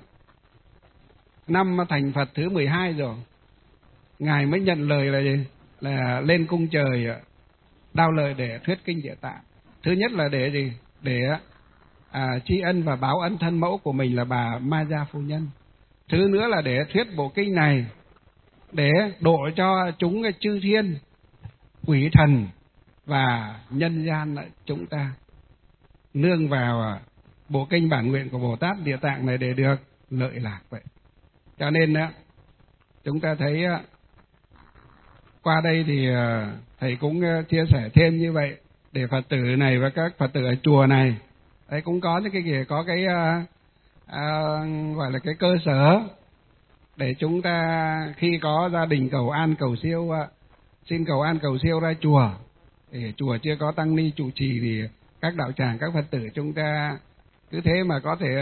S1: năm thành Phật thứ mười hai rồi, ngài mới nhận lời là gì, là lên cung trời đao lời để thuyết kinh Địa Tạng. Thứ nhất là để gì, để à, tri ân và báo ân thân mẫu của mình là bà Ma Gia phu nhân. Thứ nữa là để thuyết bộ kinh này để độ cho chúng chư thiên, quỷ thần và nhân gian chúng ta nương vào bộ kinh bản nguyện của Bồ Tát Địa Tạng này để được lợi lạc vậy. Cho nên chúng ta thấy qua đây thì thầy cũng chia sẻ thêm như vậy để Phật tử này và các Phật tử ở chùa này đấy cũng có những cái gì, có cái à, à, gọi là cái cơ sở để chúng ta khi có gia đình cầu an cầu siêu xin cầu an cầu siêu ra chùa. Thì chùa chưa có tăng ni trụ trì thì các đạo tràng, các Phật tử chúng ta cứ thế mà có thể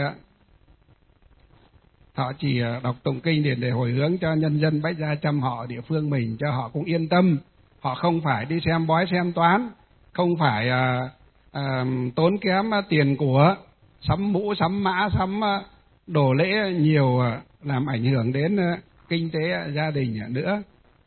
S1: thọ trì đọc tụng kinh để, để hồi hướng cho nhân dân Bách Gia Chăm họ địa phương mình, cho họ cũng yên tâm. Họ không phải đi xem bói xem toán, không phải à, à, tốn kém tiền của, sắm mũ, sắm mã, sắm đồ lễ nhiều làm ảnh hưởng đến kinh tế gia đình nữa.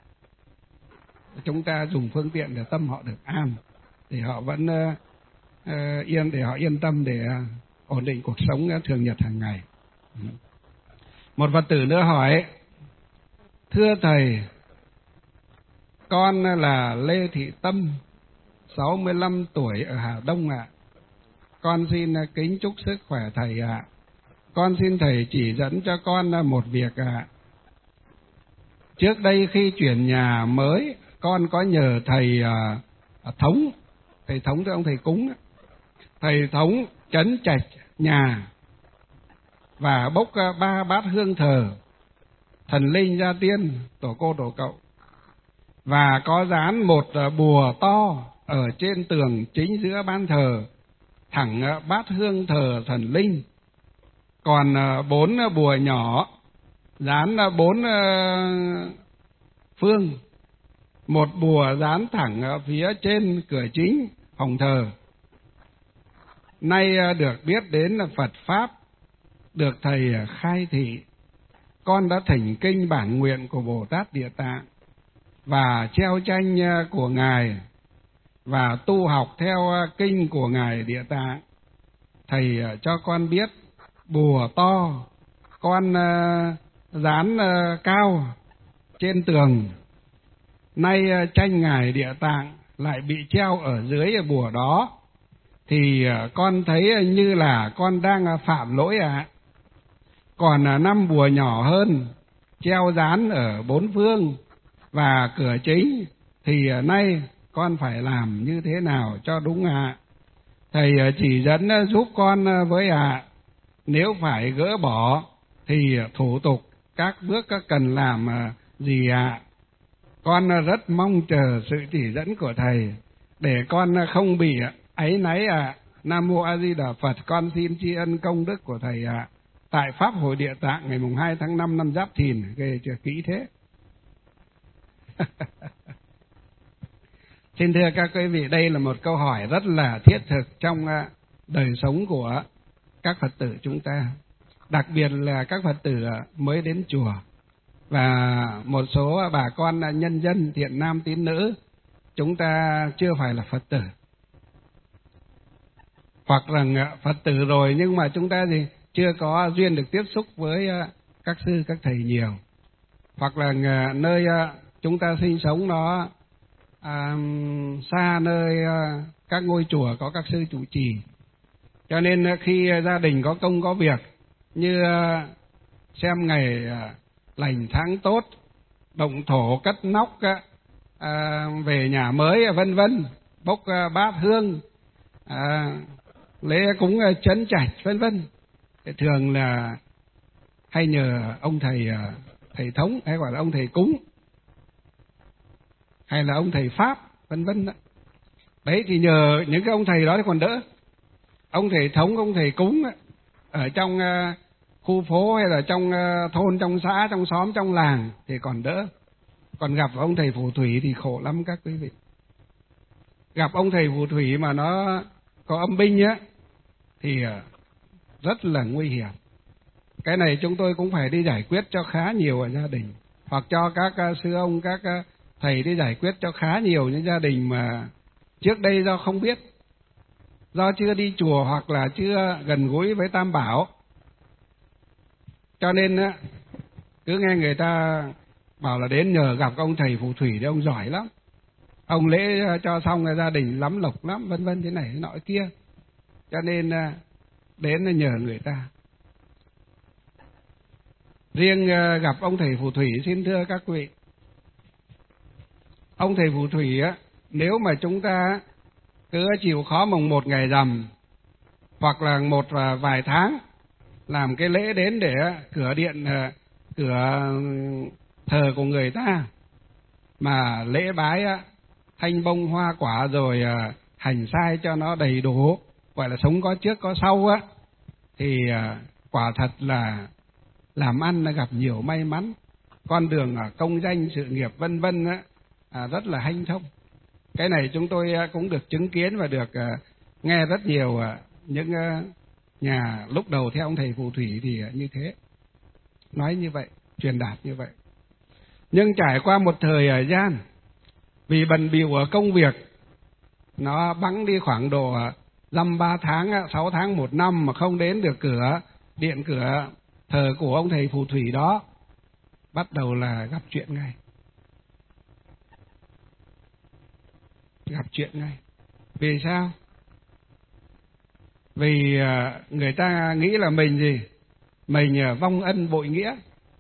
S1: Chúng ta dùng phương tiện để tâm họ được an, để họ vẫn uh, uh, yên, để họ yên tâm để uh, ổn định cuộc sống thường nhật hàng ngày. Một Phật tử nữa hỏi: thưa thầy, con là Lê Thị Tâm, sáu mươi lăm tuổi ở Hà Đông ạ. À. Con xin kính chúc sức khỏe thầy ạ. À. Con xin thầy chỉ dẫn cho con một việc ạ. À. Trước đây khi chuyển nhà mới, con có nhờ thầy uh, Thống, thầy Thống thì ông thầy cúng, thầy Thống trấn trạch nhà và bốc uh, ba bát hương thờ, thần linh gia tiên, tổ cô tổ cậu, và có dán một uh, bùa to ở trên tường chính giữa ban thờ, thẳng uh, bát hương thờ thần linh. Còn uh, bốn uh, bùa nhỏ dán uh, bốn uh, phương, một bùa dán thẳng ở phía trên cửa chính phòng thờ. Nay được biết đến là Phật Pháp, được thầy khai thị, con đã thỉnh kinh bản nguyện của Bồ Tát Địa Tạng và treo tranh của Ngài và tu học theo kinh của Ngài Địa Tạng. Thầy cho con biết bùa to con dán cao trên tường, nay tranh Ngài Địa Tạng lại bị treo ở dưới bùa đó, thì con thấy như là con đang phạm lỗi ạ. À. Còn năm bùa nhỏ hơn treo dán ở bốn phương và cửa chính thì nay con phải làm như thế nào cho đúng ạ? À? Thầy chỉ dẫn giúp con với ạ. À. Nếu phải gỡ bỏ thì thủ tục các bước cần làm gì ạ? À? Con rất mong chờ sự chỉ dẫn của thầy để con không bị áy náy ạ. À. Nam mô A Di Đà Phật. Con xin tri ân công đức của thầy ạ. À. Tại Pháp hội Địa Tạng ngày mùng hai tháng năm năm Giáp Thìn. Ghê chưa, kỹ thế. Xin thưa các quý vị, đây là một câu hỏi rất là thiết thực trong đời sống của các Phật tử chúng ta, đặc biệt là các Phật tử mới đến chùa và một số bà con nhân dân thiện nam tín nữ chúng ta chưa phải là Phật tử, hoặc là Phật tử rồi nhưng mà chúng ta gì chưa có duyên được tiếp xúc với các sư các thầy nhiều, hoặc là nơi chúng ta sinh sống nó à, xa nơi các ngôi chùa có các sư trụ trì, cho nên khi gia đình có công có việc như xem ngày lành tháng tốt, động thổ cất nóc, à, về nhà mới vân vân, bốc bát hương, à, lễ cúng trấn trạch vân vân, thường là hay nhờ ông thầy thầy Thống, hay gọi là ông thầy cúng, hay là ông thầy Pháp vân vân đó. Đấy thì nhờ những cái ông thầy đó thì còn đỡ. Ông thầy Thống, ông thầy cúng ở trong khu phố hay là trong thôn, trong xã, trong xóm, trong làng thì còn đỡ. Còn gặp ông thầy phù thủy thì khổ lắm các quý vị. Gặp ông thầy phù thủy mà nó có âm binh á thì rất là nguy hiểm. Cái này chúng tôi cũng phải đi giải quyết cho khá nhiều ở gia đình, hoặc cho các sư ông, các thầy đi giải quyết cho khá nhiều những gia đình mà trước đây do không biết, do chưa đi chùa hoặc là chưa gần gũi với Tam Bảo, cho nên cứ nghe người ta bảo là đến nhờ gặp ông thầy phù thủy thì ông giỏi lắm, ông lễ cho xong là gia đình lắm lộc lắm vân vân thế này thế nọ kia, cho nên đến nhờ người ta. Riêng gặp ông thầy phù thủy, xin thưa các vị, ông thầy phù thủy á, nếu mà chúng ta cứ chịu khó mồng một ngày rằm hoặc là một vài tháng làm cái lễ đến để cửa điện, cửa thờ của người ta, mà lễ bái á, thanh bông hoa quả rồi à, hành sai cho nó đầy đủ, gọi là sống có trước có sau á, thì à, quả thật là làm ăn là gặp nhiều may mắn, con đường à, công danh sự nghiệp vân vân á, à, rất là hanh thông. Cái này chúng tôi à, cũng được chứng kiến và được à, nghe rất nhiều à, những à, nhà lúc đầu theo ông thầy phù thủy thì à, như thế, nói như vậy, truyền đạt như vậy. Nhưng trải qua một thời gian, vì bận bịu ở công việc, nó bẵng đi khoảng độ dăm ba tháng, sáu tháng, một năm mà không đến được cửa điện cửa thờ của ông thầy phù thủy đó, bắt đầu là gặp chuyện ngay. Gặp chuyện ngay. Vì sao? Vì người ta nghĩ là mình gì? Mình vong ân bội nghĩa.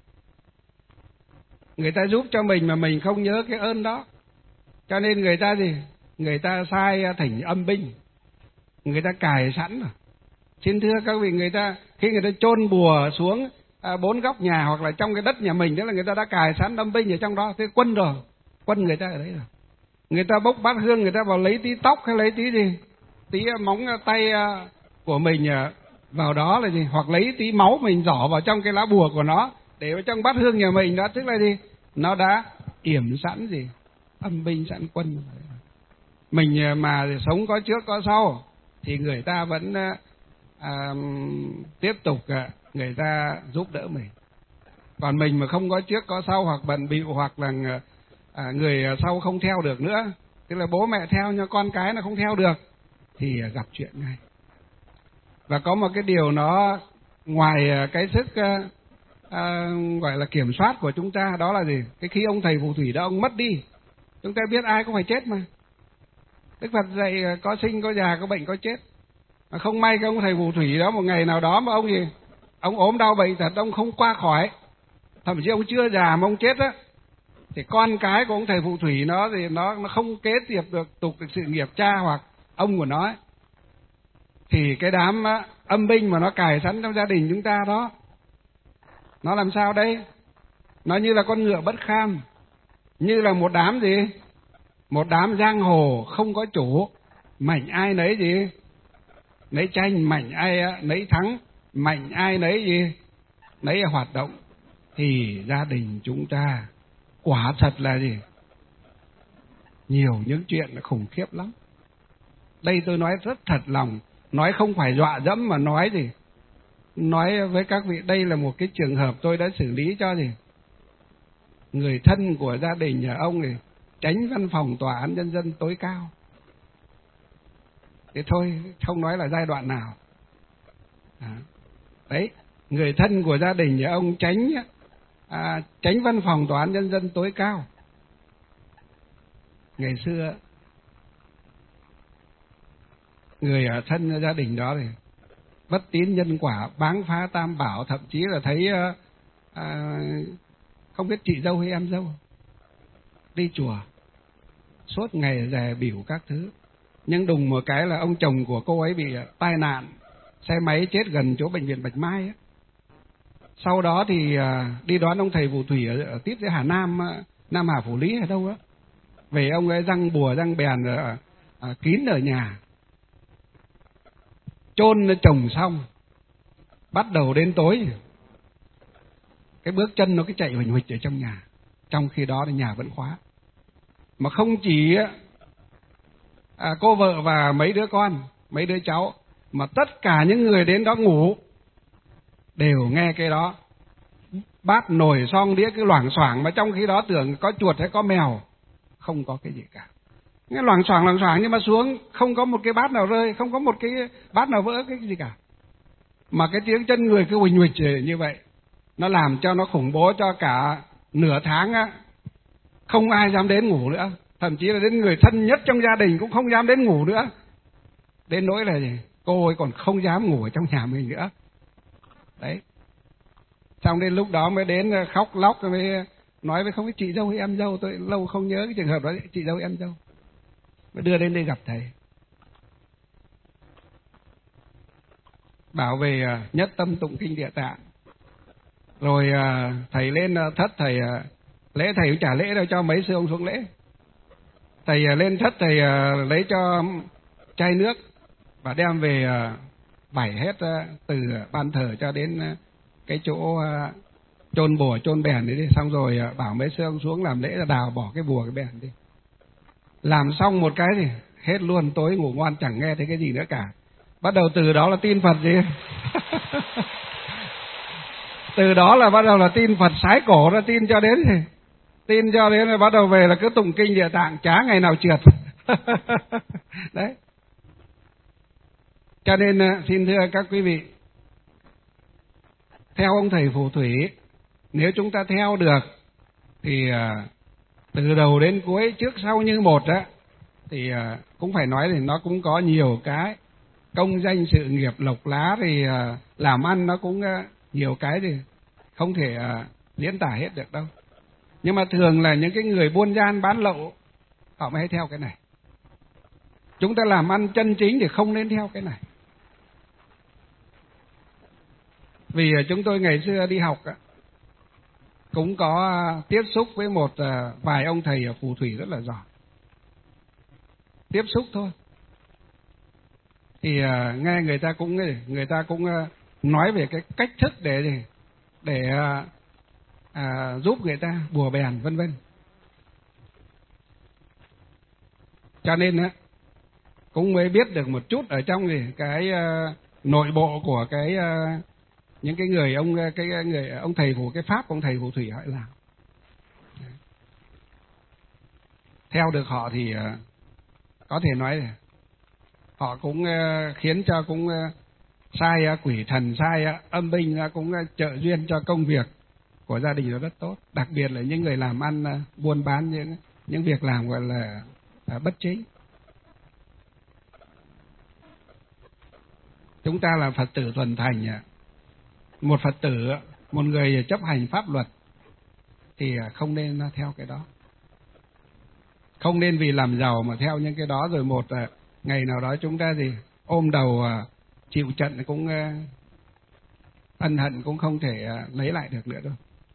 S1: Người ta giúp cho mình mà mình không nhớ cái ơn đó, cho nên người ta gì? Người ta sai thỉnh âm binh, người ta cài sẵn rồi. Xin thưa các vị, người ta khi người ta chôn bùa xuống à, bốn góc nhà hoặc là trong cái đất nhà mình, đó là người ta đã cài sẵn âm binh ở trong đó. Thế quân rồi, quân người ta ở đấy rồi. Người ta bốc bát hương, người ta vào lấy tí tóc hay lấy tí gì, tí móng tay của mình vào đó là gì, hoặc lấy tí máu mình rỏ vào trong cái lá bùa của nó để vào trong bát hương nhà mình đó, tức là gì? Nó đã yểm sẵn gì? Âm binh sẵn quân. Mình mà sống có trước có sau thì người ta vẫn à, tiếp tục người ta giúp đỡ mình. Còn mình mà không có trước có sau, hoặc bận bịu, hoặc là à, người sau không theo được nữa, tức là bố mẹ theo nhưng con cái nó không theo được, thì gặp chuyện ngay. Và có một cái điều nó ngoài cái sức à, à, gọi là kiểm soát của chúng ta, đó là gì? Cái khi ông thầy phù thủy đó ông mất đi, chúng ta biết ai cũng phải chết mà. Đức Phật dạy có sinh có già, có bệnh có chết. Mà không may cái ông thầy phù thủy đó một ngày nào đó mà ông gì, ông ốm đau bệnh tật, ông không qua khỏi, thậm chí ông chưa già mà ông chết á, thì con cái của ông thầy phù thủy nó thì nó nó không kế tiếp được tục được sự nghiệp cha hoặc ông của nó ấy. Thì cái đám âm binh mà nó cài sẵn trong gia đình chúng ta đó, nó làm sao đây? Nó như là con ngựa bất kham, như là một đám gì? Một đám giang hồ không có chủ, mạnh ai nấy gì? Nấy tranh, mạnh ai nấy thắng, mạnh ai nấy gì? Nấy hoạt động. Thì gia đình chúng ta quả thật là gì? Nhiều những chuyện là khủng khiếp lắm. Đây tôi nói rất thật lòng, nói không phải dọa dẫm mà nói gì? Nói với các vị, đây là một cái trường hợp tôi đã xử lý cho gì? Người thân của gia đình nhà ông này, Chánh văn phòng Tòa án Nhân dân tối cao. Thế thôi, không nói là giai đoạn nào. À, đấy, người thân của gia đình nhà ông Chánh à, Chánh văn phòng Tòa án Nhân dân tối cao. Ngày xưa, người ở thân gia đình đó thì bất tín nhân quả, báng phá tam bảo, thậm chí là thấy à, không biết chị dâu hay em dâu, đi chùa suốt ngày dè bỉu các thứ. Nhưng đùng một cái là ông chồng của cô ấy bị tai nạn xe máy chết gần chỗ bệnh viện Bạch Mai ấy. Sau đó thì à, đi đón ông thầy phù thủy ở, ở tiếp với Hà Nam, Nam Hà Phủ Lý hay đâu á, về ông ấy răng bùa răng bèn ở, à, kín ở nhà, chôn chồng xong, bắt đầu đến tối cái bước chân nó cứ chạy huỳnh huỳnh ở trong nhà, trong khi đó thì nhà vẫn khóa. Mà không chỉ à, cô vợ và mấy đứa con, mấy đứa cháu, mà tất cả những người đến đó ngủ đều nghe cái đó, bát nồi son đĩa cứ loảng xoảng, mà trong khi đó tưởng có chuột hay có mèo, không có cái gì cả. Nghe loảng xoảng loảng xoảng nhưng mà xuống không có một cái bát nào rơi, không có một cái bát nào vỡ cái gì cả. Mà cái tiếng chân người cứ huỳnh huỳnh như vậy, nó làm cho nó khủng bố cho cả nửa tháng á, không ai dám đến ngủ nữa. Thậm chí là đến người thân nhất trong gia đình cũng không dám đến ngủ nữa. Đến nỗi là gì? Cô ấy còn không dám ngủ ở trong nhà mình nữa. Đấy. Xong đến lúc đó mới đến khóc lóc, mới nói với không biết chị dâu hay em dâu, tôi lâu không nhớ cái trường hợp đó, chị dâu em dâu. Mới đưa đến đây gặp thầy. Bảo về nhất tâm tụng kinh Địa Tạng. Rồi thầy lên thất, thầy Lễ thầy cũng chả lễ đâu, cho mấy sư ông xuống lễ. Thầy lên thất thầy lấy cho chai nước và đem về vẩy hết từ ban thờ cho đến cái chỗ chôn bùa chôn bèn đấy đi, xong rồi bảo mấy sư ông xuống làm lễ là đào bỏ cái bùa cái bèn đi. Làm xong một cái thì hết luôn, tối ngủ ngoan chẳng nghe thấy cái gì nữa cả. Bắt đầu từ đó là tin Phật gì từ đó là bắt đầu là tin Phật sái cổ ra, tin cho đến thì tin cho đến rồi bắt đầu về là cứ tụng kinh Địa Tạng, chả ngày nào trượt. Đấy. Cho nên xin thưa các quý vị, theo ông thầy phù thủy, nếu chúng ta theo được thì từ đầu đến cuối, trước sau như một á, thì cũng phải nói thì nó cũng có nhiều cái công danh sự nghiệp lộc lá, thì làm ăn nó cũng nhiều cái thì không thể diễn tả hết được đâu. Nhưng mà thường là những cái người buôn gian bán lậu họ mới hay theo cái này. Chúng ta làm ăn chân chính thì không nên theo cái này. Vì chúng tôi ngày xưa đi học cũng có tiếp xúc với một vài ông thầy ở phù thủy rất là giỏi. Tiếp xúc thôi. Thì nghe người ta cũng người ta cũng nói về cái cách thức để để à, giúp người ta bùa bèn vân vân. Cho nên á cũng mới biết được một chút ở trong gì cái uh, nội bộ của cái uh, những cái người ông cái người ông thầy của cái pháp ông thầy phù thủy họ làm. Theo được họ thì uh, có thể nói là họ cũng uh, khiến cho cũng uh, sai uh, quỷ thần, sai uh, âm binh uh, cũng uh, trợ duyên cho công việc của gia đình nó rất tốt, đặc biệt là những người làm ăn uh, buôn bán những những việc làm gọi là uh, bất chính. Chúng ta là Phật tử thuần thành, một Phật tử, một người chấp hành pháp luật thì không nên theo cái đó. Không nên vì làm giàu mà theo những cái đó, rồi một ngày nào đó chúng ta thì ôm đầu chịu trận cũng ân hận cũng không thể lấy lại được nữa đâu.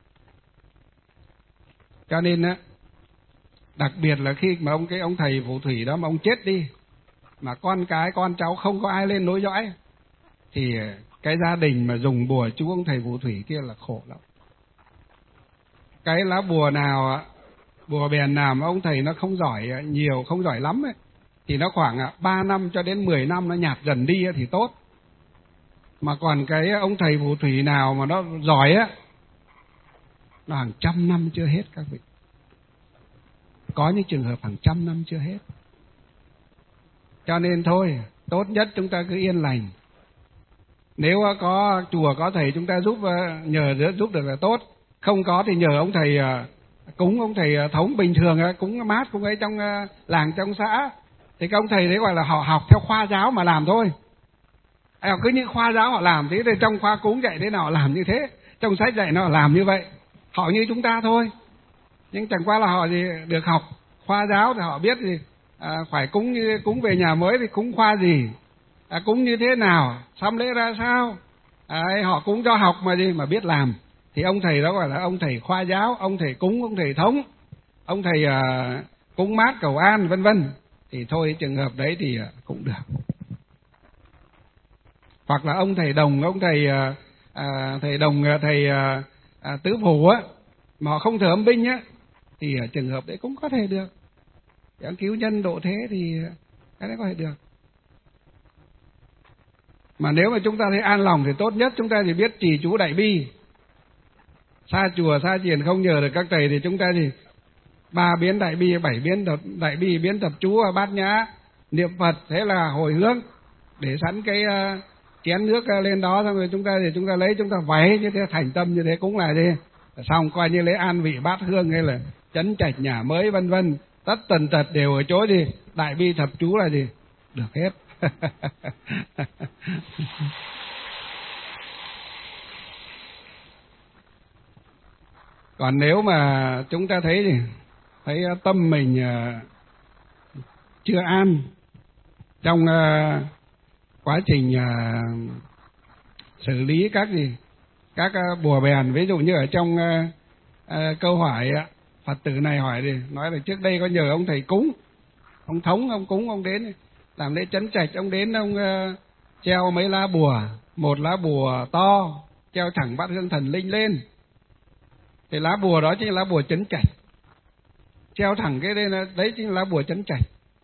S1: Cho nên á, đặc biệt là khi mà ông cái ông thầy phù thủy đó mà ông chết đi, mà con cái con cháu không có ai lên nối dõi, thì cái gia đình mà dùng bùa chú ông thầy phù thủy kia là khổ lắm. Cái lá bùa nào, bùa bèn nào mà ông thầy nó không giỏi nhiều, không giỏi lắm ấy, thì nó khoảng ba năm cho đến mười năm nó nhạt dần đi thì tốt. Mà còn cái ông thầy phù thủy nào mà nó giỏi á, nó hàng trăm năm chưa hết các vị. Có những trường hợp hàng trăm năm chưa hết. Cho nên thôi, tốt nhất chúng ta cứ yên lành. Nếu có chùa có thầy chúng ta giúp, nhờ giúp được là tốt. Không có thì nhờ ông thầy cúng, ông thầy thống bình thường cúng mát cũng ấy trong làng trong xã. Thì các ông thầy đấy gọi là họ học theo khoa giáo mà làm thôi. Họ cứ như khoa giáo họ làm thế, thì trong khoa cúng dạy thế nào họ làm như thế, trong sách dạy nó làm như vậy. Họ như chúng ta thôi. Nhưng chẳng qua là họ gì được học khoa giáo thì họ biết gì à, phải cúng như cúng về nhà mới thì cúng khoa gì, à, cúng như thế nào, sắm lễ ra sao, à, họ cúng cho học mà gì mà biết làm. Thì ông thầy đó gọi là ông thầy khoa giáo, ông thầy cúng, ông thầy thống, ông thầy à, cúng mát cầu an vân vân. Thì thôi trường hợp đấy thì cũng được. Hoặc là ông thầy đồng, ông thầy à, thầy đồng, thầy à, à, tứ phủ á, mà họ không thờ âm binh á, thì trường hợp đấy cũng có thể được. Để cứu nhân độ thế thì cái đấy có thể được. Mà nếu mà chúng ta thấy an lòng thì tốt nhất chúng ta chỉ biết trì chú đại bi. Xa chùa xa chiền không nhờ được các thầy thì chúng ta thì ba biến đại bi, bảy biến đại bi, biến tập chú bát nhã, niệm Phật, thế là hồi hướng, để sẵn cái uh, chén nước lên đó, xong rồi chúng ta thì chúng ta lấy, chúng ta vấy như thế, thành tâm như thế cũng là gì, xong coi như lấy an vị bát hương hay là chấn trạch nhà mới vân vân, tất tần tật đều ở chỗ gì đại bi thập chú là gì được hết. Còn nếu mà chúng ta thấy thì thấy tâm mình chưa an trong quá trình xử lý các gì các bùa bèn, ví dụ như ở trong câu hỏi Phật tử này hỏi thì nói là trước đây có nhờ ông thầy cúng, ông thống ông cúng, ông đến làm lễ trấn trạch, ông đến ông uh, treo mấy lá bùa, một lá bùa to treo thẳng bát hương thần linh lên. Thì lá bùa đó chính là lá bùa trấn trạch, treo thẳng cái đây là, đấy chính là lá bùa trấn trạch.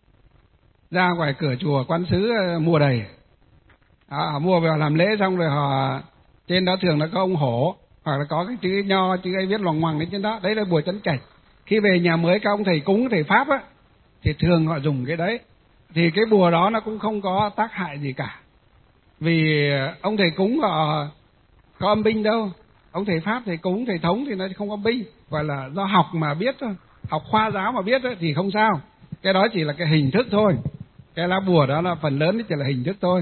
S1: Ra ngoài cửa chùa quan sứ uh, mua đầy. À, họ mua về họ làm lễ xong rồi họ trên đó thường là có ông hổ hoặc là có cái chữ nho, chữ ấy viết loằng ngoằng lên trên đó, đấy là bùa trấn trạch. Khi về nhà mới các ông thầy cúng, thầy pháp á thì thường họ dùng cái đấy. Thì cái bùa đó nó cũng không có tác hại gì cả, vì ông thầy cúng họ có âm binh đâu. Ông thầy pháp, thầy cúng, thầy thống thì nó không có binh, gọi là do học mà biết thôi, học khoa giáo mà biết ấy, thì không sao. Cái đó chỉ là cái hình thức thôi, cái lá bùa đó là phần lớn chỉ là hình thức thôi.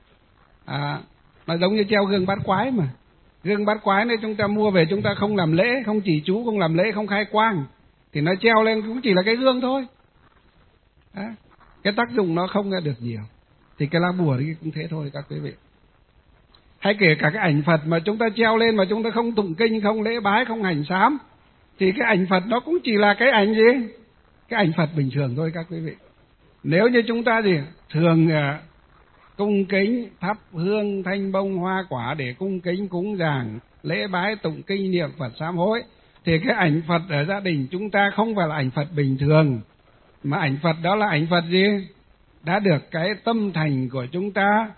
S1: À, nó giống như treo gương bát quái mà. Gương bát quái này chúng ta mua về chúng ta không làm lễ, không trì chú, không làm lễ, không khai quang thì nó treo lên cũng chỉ là cái gương thôi. Đó. Cái tác dụng nó không được nhiều. Thì cái lá bùa thì cũng thế thôi các quý vị. Hay kể cả cái ảnh Phật mà chúng ta treo lên mà chúng ta không tụng kinh, không lễ bái, không hành sám, thì cái ảnh Phật nó cũng chỉ là cái ảnh gì? Cái ảnh Phật bình thường thôi các quý vị. Nếu như chúng ta gì thường cung kính thắp hương thanh bông hoa quả để cung kính cúng dường, lễ bái tụng kinh niệm Phật sám hối, thì cái ảnh Phật ở gia đình chúng ta không phải là ảnh Phật bình thường, mà ảnh Phật đó là ảnh Phật gì? Đã được cái tâm thành của chúng ta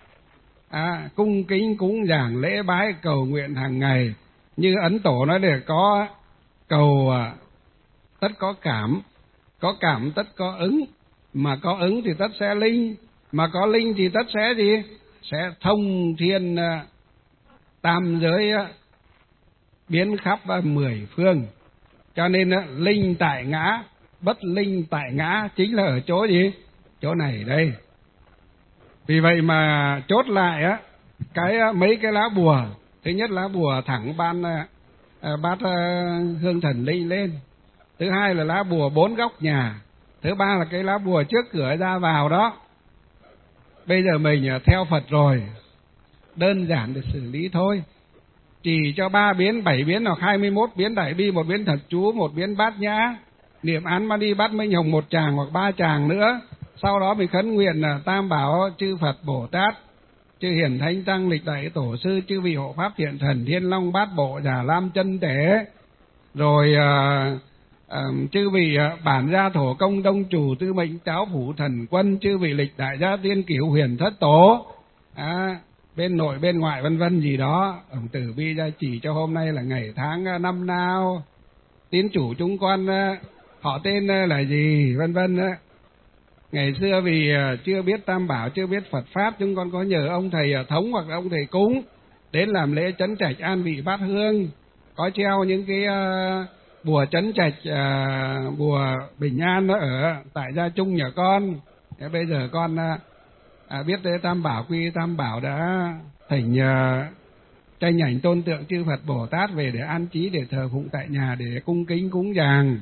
S1: à, cung kính cúng dường lễ bái cầu nguyện hàng ngày. Như Ấn Tổ nói để có cầu tất có cảm, có cảm tất có ứng, mà có ứng thì tất sẽ linh, mà có linh thì tất sẽ gì? Sẽ thông thiên tam giới biến khắp mười phương. Cho nên linh tại ngã, bất linh tại ngã chính là ở chỗ gì? Chỗ này đây. Vì vậy mà chốt lại á cái mấy cái lá bùa. Thứ nhất lá bùa thẳng ban bát hương thần linh lên. Thứ hai là lá bùa bốn góc nhà. Thứ ba là cái lá bùa trước cửa ra vào đó. Bây giờ mình theo Phật rồi, đơn giản để xử lý thôi. Chỉ cho ba biến, bảy biến hoặc hai mươi mốt biến đại bi, một biến thật chú, một biến bát nhã, niệm án mani bát minh hồng một tràng hoặc ba tràng nữa. Sau đó mình khấn nguyện là tam bảo chư Phật Bồ Tát, chư hiển thánh tăng lịch đại tổ sư, chư vị hộ pháp thiện thần thiên long bát bộ già lam chân tế, rồi à, à, chư vị à, bản gia thổ công đông chủ tư mệnh cháo phủ thần quân, chư vị lịch đại gia tiên cửu huyền thất tổ, à, bên nội bên ngoại vân vân gì đó. Ông Tử Bi gia chỉ cho hôm nay là ngày tháng năm nào, tín chủ chúng con họ tên là gì vân vân. Ngày xưa vì chưa biết tam bảo, chưa biết Phật pháp, chúng con có nhờ ông thầy thống hoặc là ông thầy cúng đến làm lễ trấn trạch an vị bát hương, có treo những cái bùa trấn trạch, bùa bình an nó ở tại gia chung nhà con. Thế bây giờ con à, biết tới tam bảo, quy tam bảo đã thỉnh uh, tranh ảnh tôn tượng chư Phật Bồ Tát về để an trí, để thờ phụng tại nhà, để cung kính cúng dường,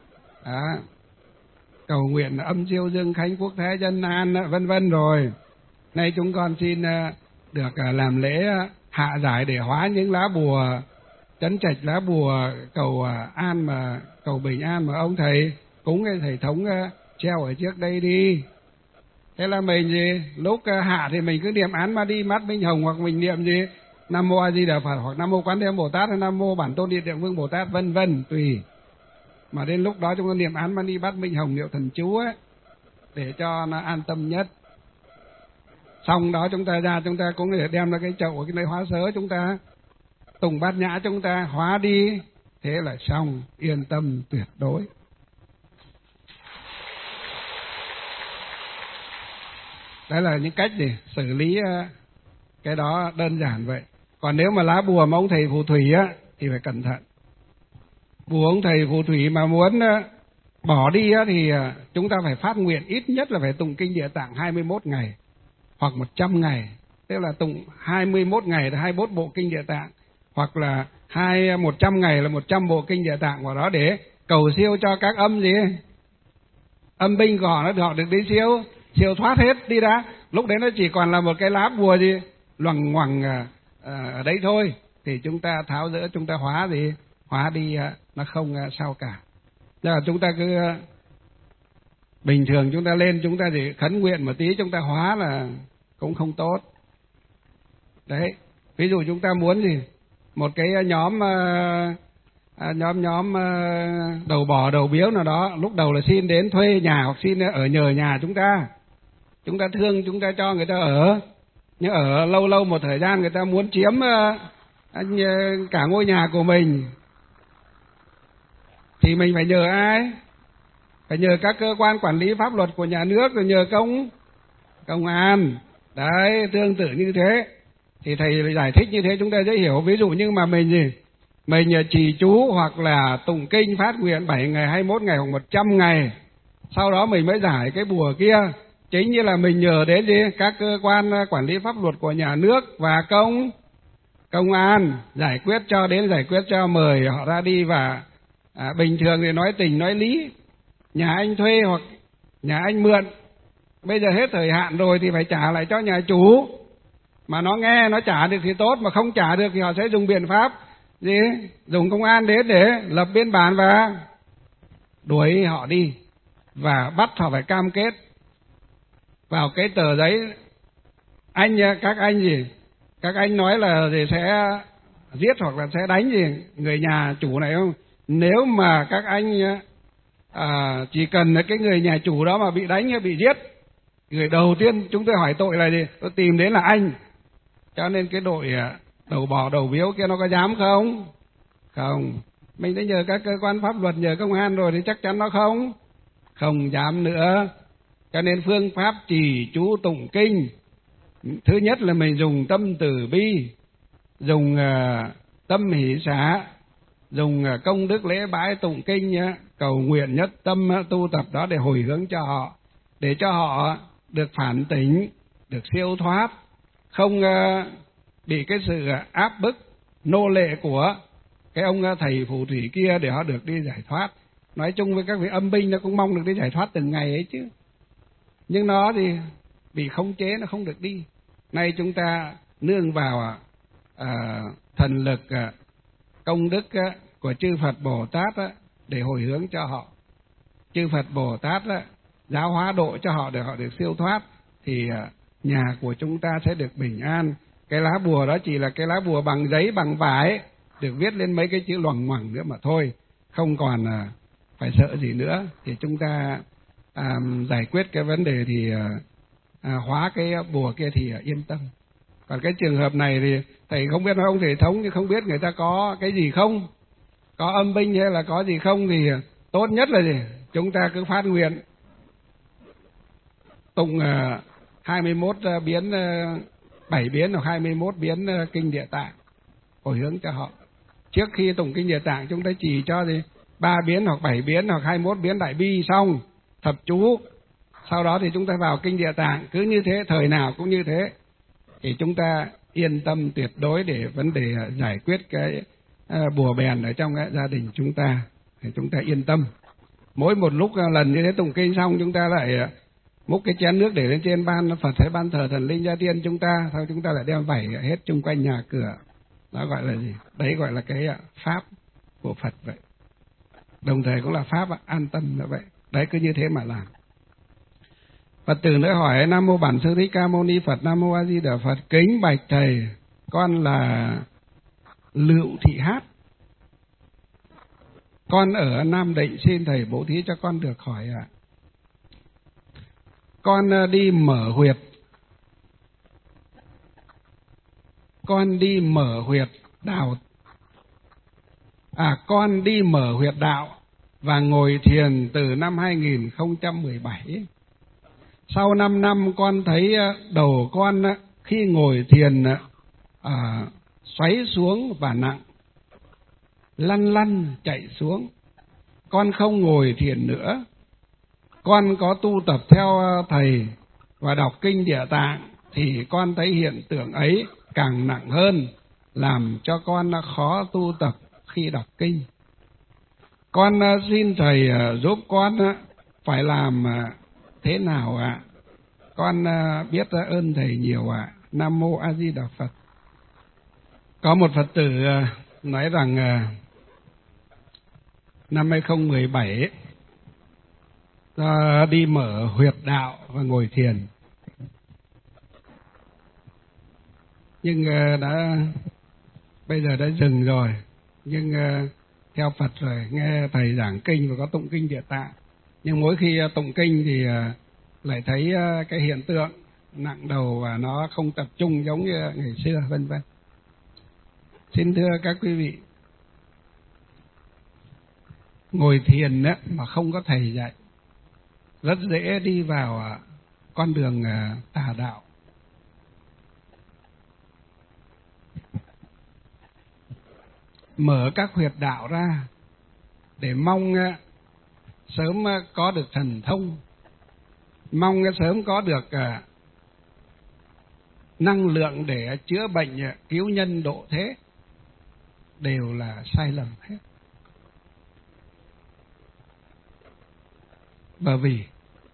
S1: cầu nguyện âm siêu dương khánh quốc thái dân an vân vân. Rồi nay chúng con xin uh, được uh, làm lễ uh, hạ giải để hóa những lá bùa trấn trạch, lá bùa cầu uh, an mà cầu bình an mà ông thầy cúng cái thầy thống uh, treo ở trước đây đi. Thế là mình gì lúc uh, hạ thì mình cứ niệm án ma đi mắt minh hồng, hoặc mình niệm gì Nam Mô A Di Đà Phật, hoặc Nam Mô Quán Thế Âm Bồ Tát, hay Nam Mô Bản Tôn Điện Tượng Vương Bồ Tát vân vân tùy. Mà đến lúc đó chúng ta niệm án ma đi bát minh hồng niệm thần chú ấy để cho nó an tâm nhất. Xong đó chúng ta ra, chúng ta cũng để đem ra cái chậu ở cái nơi hóa sớ, chúng ta tùng bát nhã, chúng ta hóa đi, thế là xong, yên tâm tuyệt đối. Đấy là những cách để xử lý cái đó đơn giản vậy. Còn nếu mà lá bùa mà ông thầy phù thủy á thì phải cẩn thận. Bùa ông thầy phù thủy mà muốn bỏ đi á thì chúng ta phải phát nguyện ít nhất là phải tụng kinh Địa Tạng hai mươi mốt ngày hoặc một trăm ngày. Tức là tụng hai mươi mốt ngày là hai mươi mốt bộ kinh Địa Tạng, hoặc là hai một trăm ngày là một trăm bộ kinh Địa Tạng vào đó để cầu siêu cho các âm gì âm binh của họ nó họ được đi siêu siêu thoát hết đi đã. Lúc đấy nó chỉ còn là một cái lá bùa gì loằng ngoằng ở đấy thôi, thì chúng ta tháo dỡ, chúng ta hóa gì hóa đi nó không sao cả. Nên là chúng ta cứ bình thường chúng ta lên, chúng ta chỉ khấn nguyện một tí, chúng ta hóa là cũng không tốt. Đấy, ví dụ chúng ta muốn gì, một cái nhóm nhóm nhóm đầu bò đầu biếu nào đó, lúc đầu là xin đến thuê nhà hoặc xin ở nhờ nhà chúng ta, chúng ta thương chúng ta cho người ta ở, nhưng ở lâu lâu một thời gian người ta muốn chiếm cả ngôi nhà của mình thì mình phải nhờ ai? Phải nhờ các cơ quan quản lý pháp luật của nhà nước, rồi nhờ công công an. Đấy, tương tự như thế. Thì thầy giải thích như thế chúng ta dễ hiểu. Ví dụ như mà mình gì, mình trì chú hoặc là tụng kinh phát nguyện bảy ngày, hai mươi mốt ngày hoặc một trăm ngày, sau đó mình mới giải cái bùa kia, chính như là mình nhờ đến gì, các cơ quan quản lý pháp luật của nhà nước và công công an giải quyết cho, đến giải quyết cho, mời họ ra đi. Và à, bình thường thì nói tình nói lý, nhà anh thuê hoặc nhà anh mượn, bây giờ hết thời hạn rồi thì phải trả lại cho nhà chủ. Mà nó nghe nó trả được thì tốt, mà không trả được thì họ sẽ dùng biện pháp gì, dùng công an đến để lập biên bản và đuổi họ đi, và bắt họ phải cam kết vào cái tờ giấy. Anh các anh gì các anh nói là thì sẽ giết hoặc là sẽ đánh gì người nhà chủ này không? Nếu mà các anh à, chỉ cần cái người nhà chủ đó mà bị đánh hay bị giết, người đầu tiên chúng tôi hỏi tội là gì? Tôi tìm đến là anh. Cho nên cái đội đầu bò đầu biếu kia nó có dám không? Không. Mình đã nhờ các cơ quan pháp luật, nhờ công an rồi thì chắc chắn nó không không dám nữa. Cho nên phương pháp trì chú tụng kinh, thứ nhất là mình dùng tâm từ bi, dùng uh, tâm hỷ xả, dùng uh, công đức lễ bái tụng kinh nhá, cầu nguyện nhất tâm uh, tu tập đó để hồi hướng cho họ, để cho họ được phản tỉnh, được siêu thoát, không uh, bị cái sự uh, áp bức nô lệ của cái ông uh, thầy phù thủy kia để họ được đi giải thoát. Nói chung với các vị âm binh nó cũng mong được đi giải thoát từng ngày ấy chứ, nhưng nó thì bị khống chế, nó không được đi. Nay chúng ta nương vào à, thần lực à, công đức à, của chư Phật Bồ Tát à, để hồi hướng cho họ. Chư Phật Bồ Tát à, giáo hóa độ cho họ để họ được siêu thoát, thì à, nhà của chúng ta sẽ được bình an. Cái lá bùa đó chỉ là cái lá bùa bằng giấy, bằng vải, được viết lên mấy cái chữ loằng ngoằng nữa mà thôi, không còn à, phải sợ gì nữa. Thì chúng ta à, giải quyết cái vấn đề thì à, À, hóa cái bùa kia thì yên tâm. Còn cái trường hợp này thì thầy không biết nói ông thể thống, nhưng không biết người ta có cái gì không, có âm binh hay là có gì không, thì tốt nhất là gì, chúng ta cứ phát nguyện tụng uh, hai mươi mốt uh, biến uh, bảy biến hoặc hai mươi mốt biến uh, kinh Địa Tạng hồi hướng cho họ. Trước khi tụng kinh Địa Tạng chúng ta chỉ cho gì ba biến hoặc bảy biến hoặc hai mươi mốt biến Đại Bi xong thập chú. Sau đó thì chúng ta vào kinh Địa Tạng, cứ như thế, thời nào cũng như thế, thì chúng ta yên tâm tuyệt đối để vấn đề giải quyết cái uh, bùa bèn ở trong cái gia đình chúng ta, thì chúng ta yên tâm. Mỗi một lúc uh, lần như thế tụng kinh xong, chúng ta lại uh, múc cái chén nước để lên trên ban Phật hay ban thờ thần linh gia tiên chúng ta, sau chúng ta lại đem vẩy hết chung quanh nhà cửa. Đó gọi là gì? Đấy gọi là cái uh, pháp của Phật vậy. Đồng thời cũng là pháp uh, an tâm như vậy. Đấy, cứ như thế mà làm. Phật tử nữa hỏi: Nam mô Bản Sư Thích Ca Mâu Ni Phật. Nam mô A Di Đà Phật. Kính bạch thầy, con là Lựu Thị Hát, con ở Nam Định, xin thầy bố thí cho con được hỏi ạ. À. Con đi mở huyệt, con đi mở huyệt đạo, à con đi mở huyệt đạo và ngồi thiền từ năm hai nghìn không trăm mười bảy. Sau năm năm con thấy đầu con khi ngồi thiền à, xoáy xuống và nặng, lăn lăn chạy xuống. Con không ngồi thiền nữa. Con có tu tập theo thầy và đọc kinh Địa Tạng thì con thấy hiện tượng ấy càng nặng hơn, làm cho con khó tu tập khi đọc kinh. Con xin thầy giúp con phải làm thế nào ạ? À? Con biết ơn thầy nhiều ạ. À. Nam mô A Di Đà Phật. Có một Phật tử nói rằng năm hai không một bảy ta đi mở huyệt đạo và ngồi thiền. Nhưng đã bây giờ đã dừng rồi. Nhưng theo Phật rồi, nghe thầy giảng kinh và có tụng kinh Địa Tạng. Nhưng mỗi khi tụng kinh thì lại thấy cái hiện tượng nặng đầu và nó không tập trung giống như ngày xưa, vân vân. Xin thưa các quý vị, ngồi thiền á, mà không có thầy dạy rất dễ đi vào con đường tà đạo. Mở các huyệt đạo ra để mong sớm có được thần thông, mong sớm có được năng lượng để chữa bệnh, cứu nhân độ thế, đều là sai lầm hết. Bởi vì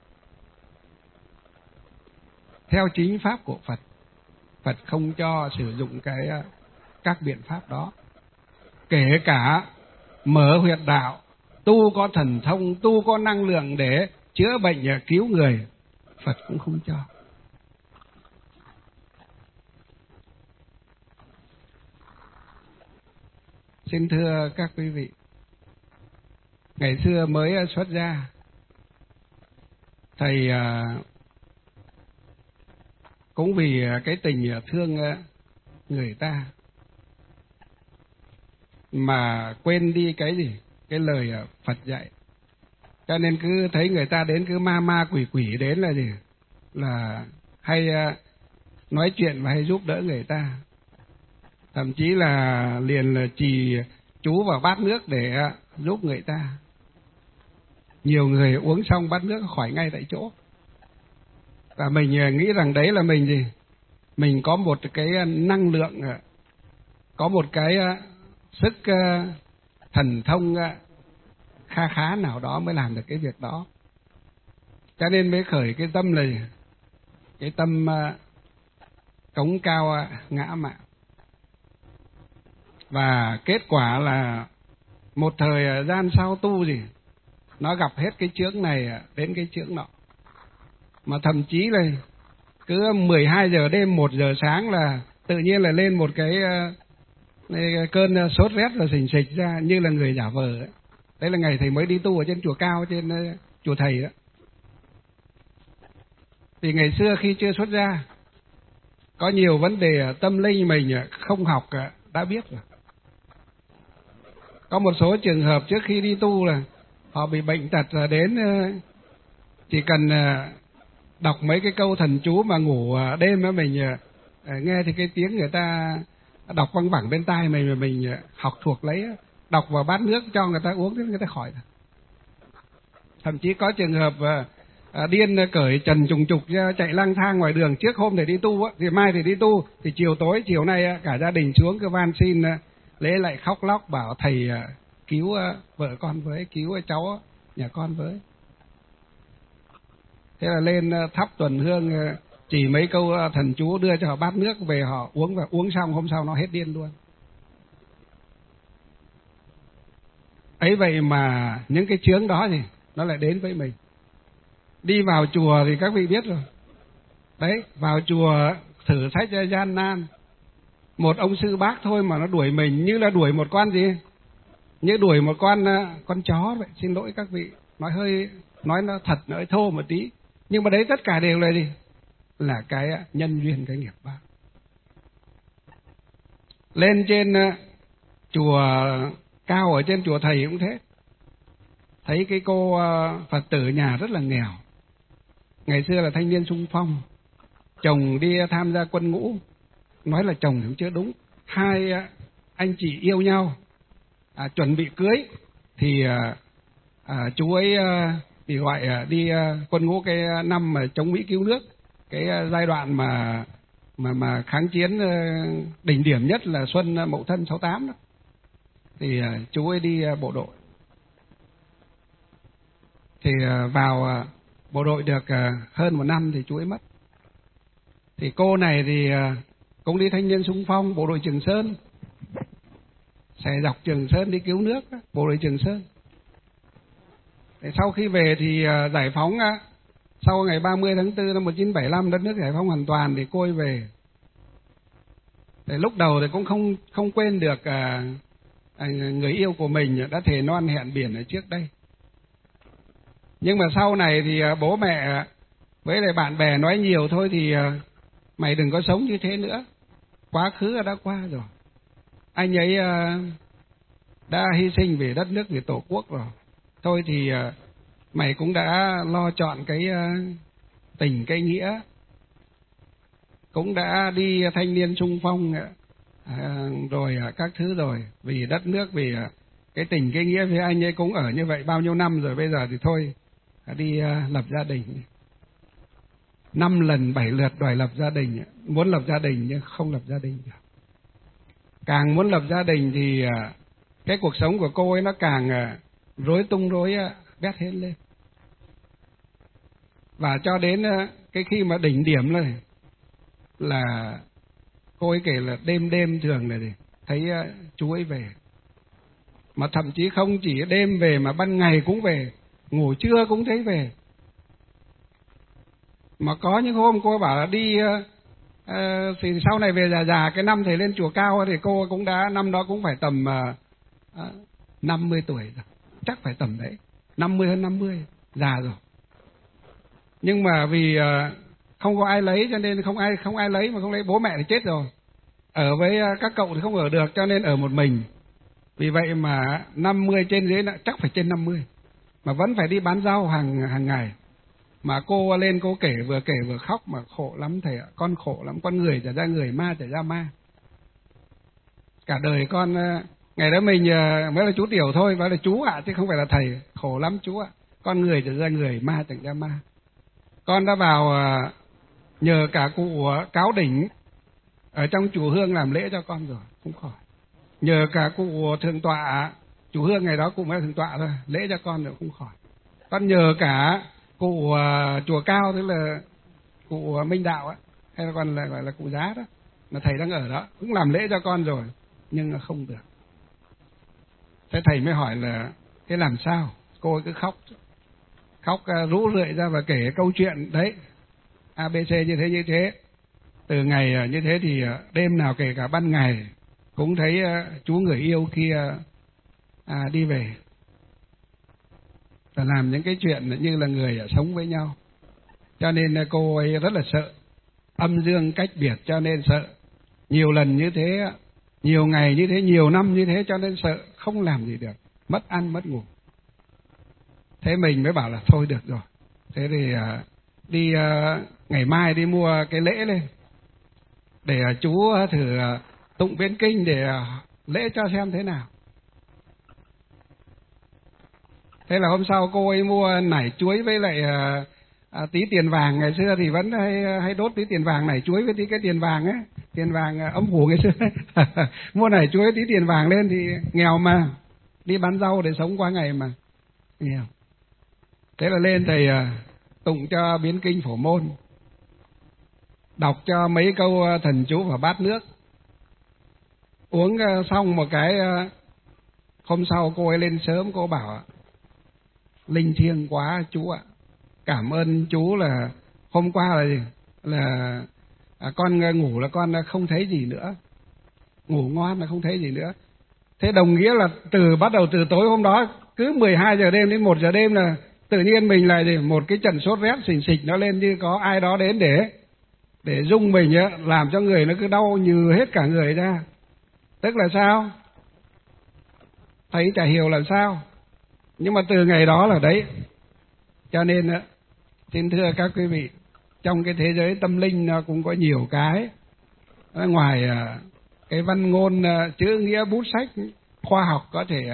S1: theo chính pháp của Phật, Phật không cho sử dụng cái các biện pháp đó. Kể cả mở huyệt đạo, tu có thần thông, tu có năng lượng để chữa bệnh và cứu người, Phật cũng không cho. Xin thưa các quý vị, ngày xưa mới xuất gia, thầy cũng vì cái tình thương người ta mà quên đi cái gì? Cái lời Phật dạy. Cho nên cứ thấy người ta đến cứ ma ma quỷ quỷ đến là gì? Là hay nói chuyện và hay giúp đỡ người ta. Thậm chí là liền là trì chú vào bát nước để giúp người ta. Nhiều người uống xong bát nước khỏi ngay tại chỗ. Và mình nghĩ rằng đấy là mình gì? Mình có một cái năng lượng, có một cái sức thần thông kha khá nào đó mới làm được cái việc đó. Cho nên mới khởi cái tâm này, cái tâm cống cao ngã mạn. Và kết quả là một thời gian sau tu gì, nó gặp hết cái chướng này đến cái chướng nọ. Mà thậm chí là cứ mười hai giờ đêm, một giờ sáng là tự nhiên là lên một cái cơn sốt rét là xình xịch ra như là người giả vờ ấy. Đấy là ngày thầy mới đi tu ở trên chùa Cao, trên chùa thầy đó. Thì ngày xưa khi chưa xuất gia, có nhiều vấn đề tâm linh mình không học đã biết rồi. Có một số trường hợp trước khi đi tu là họ bị bệnh tật là đến, chỉ cần đọc mấy cái câu thần chú mà ngủ đêm đó, mình nghe thì cái tiếng người ta đọc văng vẳng bên tai mình, mà mình học thuộc lấy, đọc vào bát nước cho người ta uống thì người ta khỏi. Thậm chí có trường hợp à, điên cởi trần trùng trục chạy lang thang ngoài đường, trước hôm để đi tu á, thì mai thì đi tu, thì chiều tối chiều nay cả gia đình xuống cứ van xin lễ lại khóc lóc bảo thầy cứu vợ con với, cứu cháu nhà con với. Thế là lên thắp tuần hương, chỉ mấy câu thần chú đưa cho họ bát nước về, họ uống, và uống xong hôm sau nó hết điên luôn. Ấy vậy mà những cái chướng đó thì nó lại đến với mình. Đi vào chùa thì các vị biết rồi. Đấy, vào chùa thử thách gian nan. Một ông sư bác thôi mà nó đuổi mình như là đuổi một con gì? Như đuổi một con con chó vậy. Xin lỗi các vị, nói hơi nói nó thật, nó hơi thô một tí. Nhưng mà đấy tất cả đều là gì? Là cái nhân duyên, cái nghiệp báo. Lên trên chùa Cao, ở trên chùa thầy cũng thế. Thấy cái cô Phật tử nhà rất là nghèo. Ngày xưa là thanh niên xung phong, chồng đi tham gia quân ngũ. Nói là chồng cũng chưa đúng. Hai anh chị yêu nhau, à, chuẩn bị cưới. Thì à, chú ấy thì gọi đi quân ngũ cái năm mà chống Mỹ cứu nước, cái giai đoạn mà mà mà kháng chiến đỉnh điểm nhất là xuân Mậu Thân sáu tám đó. Thì chú ấy đi bộ đội. Thì vào bộ đội được hơn một năm thì chú ấy mất. Thì cô này thì cũng đi thanh niên xung phong, bộ đội Trường Sơn, xẻ dọc Trường Sơn đi cứu nước, bộ đội Trường Sơn. Để sau khi về thì uh, giải phóng uh, sau ngày ba mươi tháng tư năm một nghìn chín trăm bảy mươi lăm đất nước giải phóng hoàn toàn thì cô ấy về. Để lúc đầu thì cũng không không quên được uh, uh, người yêu của mình đã thề non hẹn biển ở trước đây. Nhưng mà sau này thì uh, bố mẹ với lại bạn bè nói nhiều thôi thì uh, mày đừng có sống như thế nữa. Quá khứ đã qua rồi. Anh ấy uh, đã hy sinh vì đất nước, vì tổ quốc rồi. Thôi thì uh, mày cũng đã lo chọn cái uh, tình, cái nghĩa. Cũng đã đi thanh niên xung phong uh, rồi uh, các thứ rồi. Vì đất nước, vì uh, cái tình, cái nghĩa với anh ấy cũng ở như vậy bao nhiêu năm rồi. Bây giờ thì thôi uh, đi uh, lập gia đình. Năm lần bảy lượt đòi lập gia đình, muốn lập gia đình nhưng không lập gia đình được. Càng muốn lập gia đình thì cái cuộc sống của cô ấy nó càng rối tung rối bét hết lên. Và cho đến cái khi mà đỉnh điểm này là cô ấy kể là đêm đêm thường này thấy chú ấy về. Mà thậm chí không chỉ đêm về mà ban ngày cũng về, ngủ trưa cũng thấy về. Mà có những hôm cô bảo là đi uh, thì sau này về già già, cái năm thầy lên chùa Cao thì cô cũng đã, năm đó cũng phải tầm uh, uh, năm mươi tuổi rồi, chắc phải tầm đấy, năm mươi hơn năm mươi, già rồi. Nhưng mà vì uh, không có ai lấy cho nên không ai không ai lấy, mà không lấy bố mẹ thì chết rồi. Ở với uh, các cậu thì không ở được cho nên ở một mình. Vì vậy mà năm mươi trên dưới chắc phải trên năm mươi, mà vẫn phải đi bán rau hàng hàng ngày. Mà cô lên cô kể, vừa kể vừa khóc mà khổ lắm thầy ạ, con khổ lắm, con người trở ra người, ma trở ra ma. Cả đời con, ngày đó mình mới là chú tiểu thôi, nói là chú ạ, chứ không phải là thầy, khổ lắm chú ạ, con người trở ra người, ma trở ra ma. Con đã vào nhờ cả cụ Cáo Đỉnh ở trong chùa Hương làm lễ cho con rồi, không khỏi. Nhờ cả cụ Thượng Tọa, chùa Hương ngày đó cụ mới là Thượng Tọa thôi, lễ cho con rồi không khỏi. Con nhờ cả cụ uh, chùa Cao, tức là cụ uh, Minh Đạo á, hay là còn là gọi là cụ Giá đó, mà thầy đang ở đó, cũng làm lễ cho con rồi, nhưng mà không được. Thế thầy mới hỏi là thế làm sao? Cô ấy cứ khóc, khóc uh, rũ rượi ra và kể câu chuyện đấy, a bê xê như thế như thế. Từ ngày uh, như thế thì uh, đêm nào kể cả ban ngày cũng thấy uh, chú người yêu kia uh, đi về. Và làm những cái chuyện như là người sống với nhau. Cho nên cô ấy rất là sợ, âm dương cách biệt cho nên sợ. Nhiều lần như thế, nhiều ngày như thế, nhiều năm như thế cho nên sợ, không làm gì được, mất ăn mất ngủ. Thế mình mới bảo là thôi được rồi. Thế thì đi ngày mai đi mua cái lễ lên, để chú thử tụng biến kinh để lễ cho xem thế nào. Thế là hôm sau cô ấy mua nải chuối với lại à, à, tí tiền vàng. Ngày xưa thì vẫn hay hay đốt tí tiền vàng, nải chuối với tí cái tiền vàng ấy, tiền vàng ấm phủ ngày xưa. Mua nải chuối tí tiền vàng lên thì nghèo mà, đi bán rau để sống qua ngày mà nghèo. Thế là lên thầy à, tụng cho biến kinh Phổ Môn, đọc cho mấy câu thần chú vào bát nước. Uống xong một cái, hôm sau cô ấy lên sớm, cô bảo linh thiêng quá chú ạ, cảm ơn chú là hôm qua là gì? Là à, con ngủ là con không thấy gì nữa, ngủ ngon là không thấy gì nữa. Thế đồng nghĩa là từ bắt đầu từ tối hôm đó, cứ mười hai giờ đêm đến một giờ đêm là tự nhiên mình lại gì? Một cái trận sốt rét xình xịch nó lên, như có ai đó đến để để rung mình á, làm cho người nó cứ đau nhừ hết cả người ra. Tức là sao? Thầy chả hiểu làm sao. Nhưng mà từ ngày đó là đấy. Cho nên xin thưa các quý vị, trong cái thế giới tâm linh nó cũng có nhiều cái, ngoài cái văn ngôn chữ nghĩa bút sách, khoa học có thể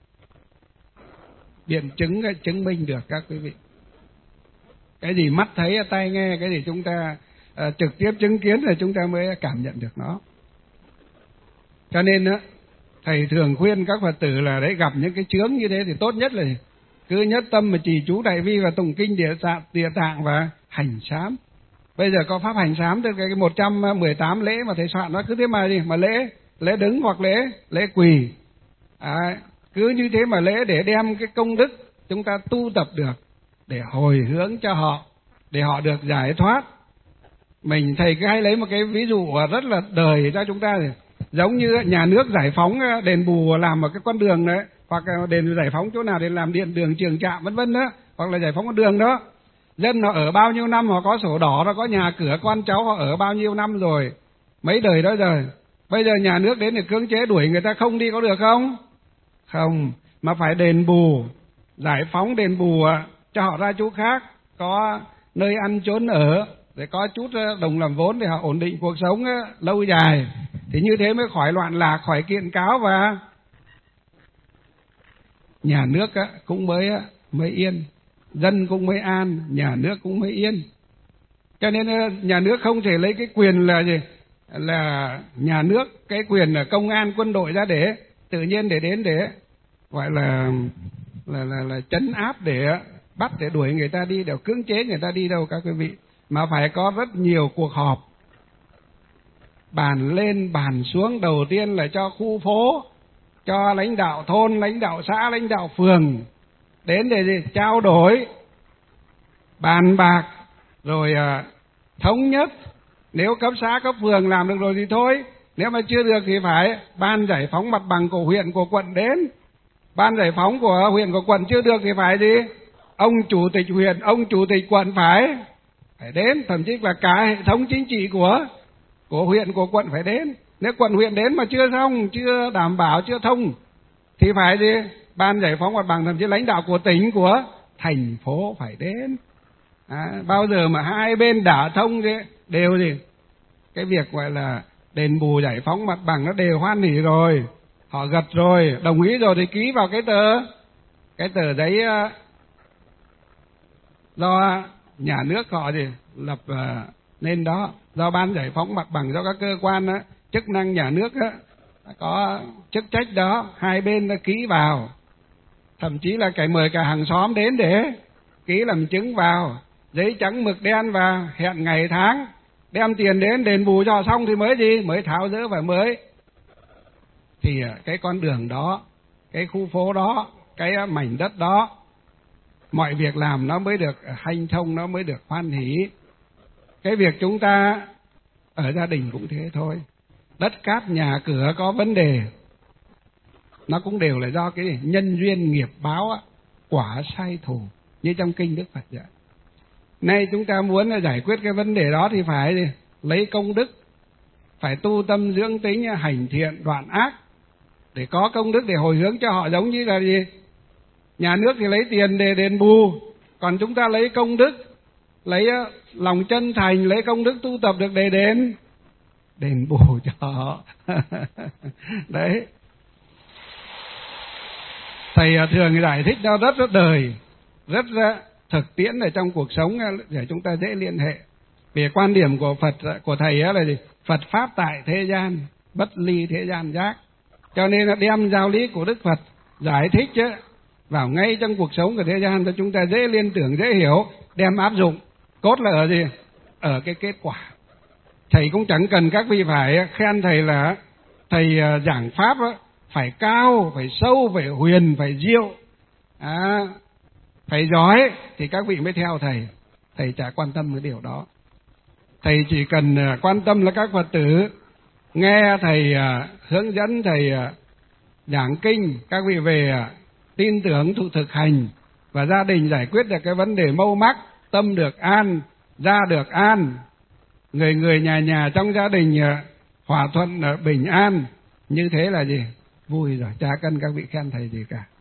S1: biện chứng chứng minh được các quý vị. Cái gì mắt thấy tai nghe, cái gì chúng ta trực tiếp chứng kiến là chúng ta mới cảm nhận được nó. Cho nên á, thầy thường khuyên các Phật tử là đấy, gặp những cái chướng như thế thì tốt nhất là cứ nhất tâm mà trì chú đại vi và tụng kinh địa tạng, địa tạng và hành sám. Bây giờ có pháp hành sám, tức cái một trăm mười tám lễ mà thầy soạn nó cứ thế mà gì mà lễ, lễ đứng hoặc lễ lễ quỳ. À, cứ như thế mà lễ để đem cái công đức chúng ta tu tập được để hồi hướng cho họ, để họ được giải thoát. Mình thầy cứ hay lấy một cái ví dụ rất là đời cho chúng ta, giống như nhà nước giải phóng đền bù làm một cái con đường đấy, hoặc là đền giải phóng chỗ nào để làm điện đường trường trạm vân vân đó, hoặc là giải phóng con đường đó. Dân họ ở bao nhiêu năm, họ có sổ đỏ, họ có nhà cửa, con cháu họ ở bao nhiêu năm rồi, mấy đời đó rồi. Bây giờ nhà nước đến để cưỡng chế đuổi người ta không đi có được không? Không, mà phải đền bù, giải phóng đền bù cho họ ra chỗ khác, có nơi ăn chốn ở, để có chút đồng làm vốn để họ ổn định cuộc sống lâu dài. Thì như thế mới khỏi loạn lạc, khỏi kiện cáo, và nhà nước cũng mới mới yên, dân cũng mới an, nhà nước cũng mới yên. Cho nên nhà nước không thể lấy cái quyền là gì, là nhà nước, cái quyền là công an quân đội ra để tự nhiên để đến để gọi là là là, là trấn áp, để bắt, để đuổi người ta đi, để cưỡng chế người ta đi đâu các quý vị. Mà phải có rất nhiều cuộc họp, bàn lên bàn xuống, đầu tiên là cho khu phố, cho lãnh đạo thôn, lãnh đạo xã, lãnh đạo phường đến để gì? Trao đổi, bàn bạc, rồi à, thống nhất. Nếu cấp xã, cấp phường làm được rồi thì thôi, nếu mà chưa được thì phải ban giải phóng mặt bằng của huyện, của quận đến. Ban giải phóng của huyện, của quận chưa được thì phải gì? Ông chủ tịch huyện, ông chủ tịch quận phải phải đến, thậm chí là cả hệ thống chính trị của của huyện, của quận phải đến. Nếu quận huyện đến mà chưa xong, chưa đảm bảo, chưa thông thì phải gì? Ban giải phóng mặt bằng, thậm chí lãnh đạo của tỉnh, của thành phố phải đến. À, bao giờ mà hai bên đã thông thì đều gì? Cái việc gọi là đền bù giải phóng mặt bằng nó đều hoan hỉ rồi, họ gật rồi, đồng ý rồi thì ký vào cái tờ cái tờ giấy do nhà nước họ gì lập uh, nên đó, do ban giải phóng mặt bằng, do các cơ quan uh, chức năng nhà nước uh, có chức trách đó, hai bên đã ký vào, thậm chí là cái mời cả hàng xóm đến để ký làm chứng vào, giấy trắng mực đen, và hẹn ngày tháng, đem tiền đến đền bù cho xong thì mới gì, mới tháo dỡ và mới thì uh, cái con đường đó, cái khu phố đó, cái uh, mảnh đất đó, mọi việc làm nó mới được hanh thông, nó mới được hoan hỷ. Cái việc chúng ta ở gia đình cũng thế thôi, đất cát nhà cửa có vấn đề, nó cũng đều là do cái nhân duyên nghiệp báo, quả sai thù, như trong kinh Đức Phật dạy. Nay chúng ta muốn giải quyết cái vấn đề đó thì phải gì? Lấy công đức, phải tu tâm dưỡng tính, hành thiện đoạn ác, để có công đức để hồi hướng cho họ. Giống như là gì? Nhà nước thì lấy tiền để đền bù, còn chúng ta lấy công đức, lấy lòng chân thành, lấy công đức tu tập được để đền đền bù cho họ. Đấy, thầy thường giải thích nó rất rất đời, rất thực tiễn ở trong cuộc sống để chúng ta dễ liên hệ. Về quan điểm của Phật, của thầy là gì? Phật pháp tại thế gian, bất ly thế gian giác. Cho nên là đem giáo lý của Đức Phật giải thích chứ vào ngay trong cuộc sống của thế gian cho chúng ta dễ liên tưởng, dễ hiểu, đem áp dụng. Cốt là ở gì? Ở cái kết quả. Thầy cũng chẳng cần các vị phải khen thầy là thầy giảng pháp phải cao, phải sâu, phải huyền, phải diệu, à, phải giỏi thì các vị mới theo thầy. Thầy chả quan tâm cái điều đó. Thầy chỉ cần quan tâm là các Phật tử nghe thầy hướng dẫn, thầy giảng kinh, các vị về tin tưởng thụ thực hành, và gia đình giải quyết được cái vấn đề mâu mắc, tâm được an, gia được an, người người nhà nhà trong gia đình hòa thuận bình an. Như thế là gì? Vui rồi, chả cần các vị khen thầy gì cả.